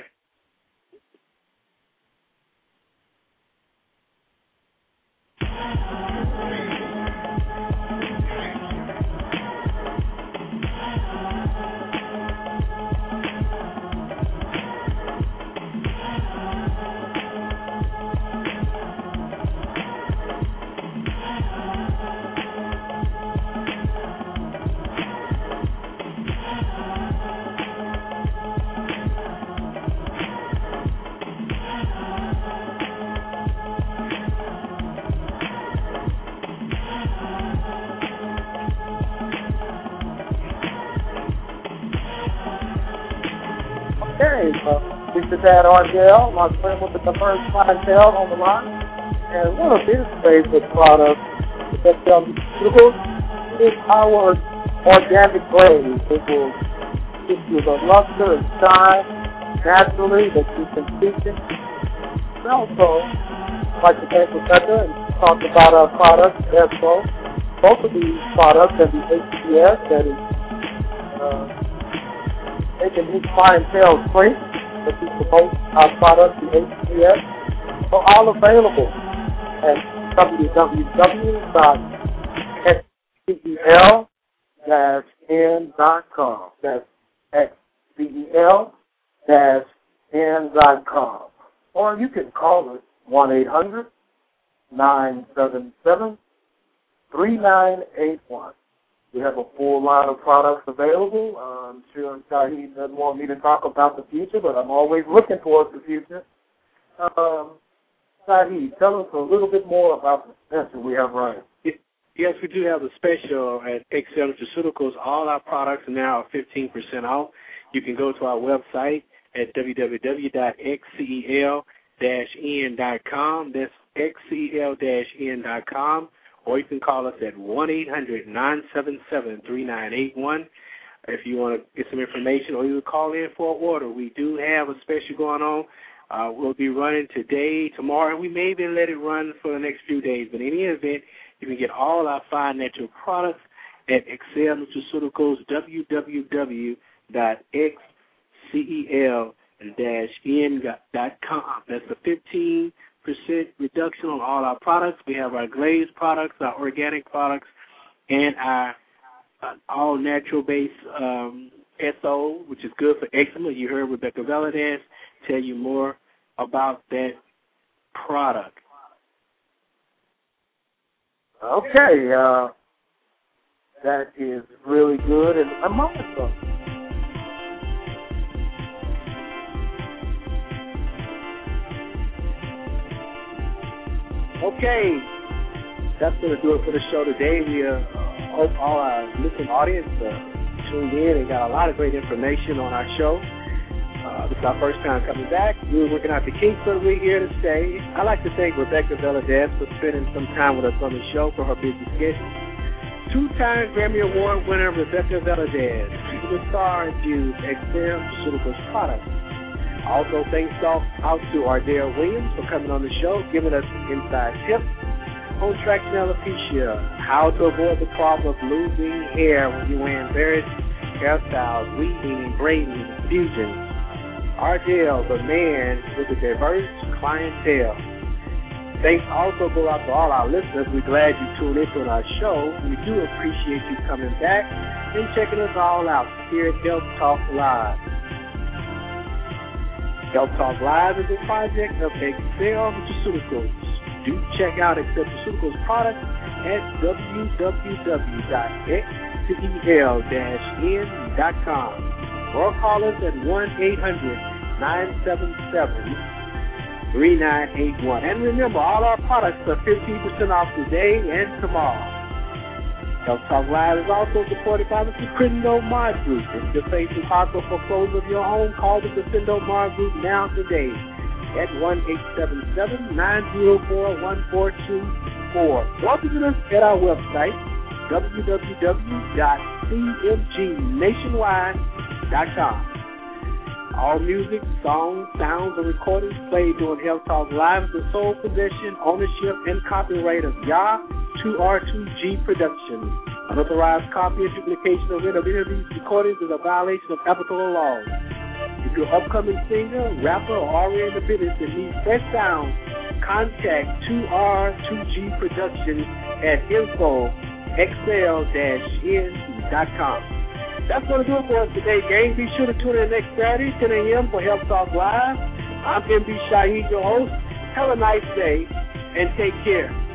Okay, uh, we just had Ardell, my friend with the first clientele on the line. And one of his favorite products that Nutraceuticals is our organic glaze. It will give you the luster and shine naturally that you can seek it. And also, I'd like to thank Rebecca and talk about our products, Espo. Both of these products have the H G S that is uh, making his clientele strength that we promote our products, the H G S, are all available at w w w dot x c e l dash n dot com. That's x c e l dash n dot com. Or you can call us one eight hundred nine seven seven three nine eight one. We have a full line of products available. Uh, I'm sure Shahid doesn't want me to talk about the future, but I'm always looking towards the future. Um, Shahid, tell us a little bit more about the dispenser we have running.
Yes, we do have a special at Excel Nutraceuticals. All our products now are fifteen percent off. You can go to our website at w w w dot x c e l dash n dot com. That's x c e l dash n dot com. Or you can call us at one eight hundred nine seven seven three nine eight one if you want to get some information, or you can call in for an order. We do have a special going on. Uh, we'll be running today, tomorrow, and we may even let it run for the next few days. But in any event, you can get all our fine natural products at Excel Nutraceuticals, w w w dot x c e l dash n dot com. That's a fifteen percent reduction on all our products. We have our glazed products, our organic products, and our uh, all-natural-based um, S O, which is good for eczema. You heard Rebecca Valadez tell you more about that product.
Okay, uh, that is really good and a milestone.
Okay, that's going to do it for the show today. We uh, hope all our listening audience uh, tuned in and got a lot of great information on our show. Uh, this is our first time coming back. We were working out the kinks, but we're here to stay. I'd like to thank Rebecca Valadez for spending some time with us on the show for her busy schedule. Two-time Grammy Award winner Rebecca Valadez, superstar infused Excel Nutraceuticals products. Also, thanks out to Ardell Williams for coming on the show, giving us inside tips on traction alopecia, how to avoid the problem of losing hair when you're wearing various hairstyles, weaving and braiding and fusions. Ardell, the man with a diverse clientele. Thanks also go out to all our listeners. We're glad you tuned in to our show. We do appreciate you coming back and checking us all out here at Health Talk Live. Health Talk Live is a project of Excel Nutraceuticals. Do check out Excel Nutraceuticals products at w w w dot x c e l dash n dot com or call us at one eight hundred nine seven seven three nine eight one. And remember, all our products are fifteen percent off today and tomorrow. Health Talk Live is also supported by the Defendo Mar Group. If you're facing possible foreclosure of your home, call the Defendo Mar Group now today at one eight seven seven nine zero four one four two four. Or visit us at our website, w w w dot c m g nationwide dot com. All music, songs, sounds, and recordings played during Health Talk Live is the sole possession, ownership, and copyright of Yah two R two G Productions. Unauthorized copy and duplication of any of these recordings is a violation of applicable laws. If you're an upcoming singer, rapper, or already in the business and needs fresh sound, contact two R two G Productions at info x l dash n dot com. That's going to do it for us today, gang. Be sure to tune in next Saturday, ten a.m. for Health Talk Live. I'm M B Shaheed, your host. Have a nice day and take care.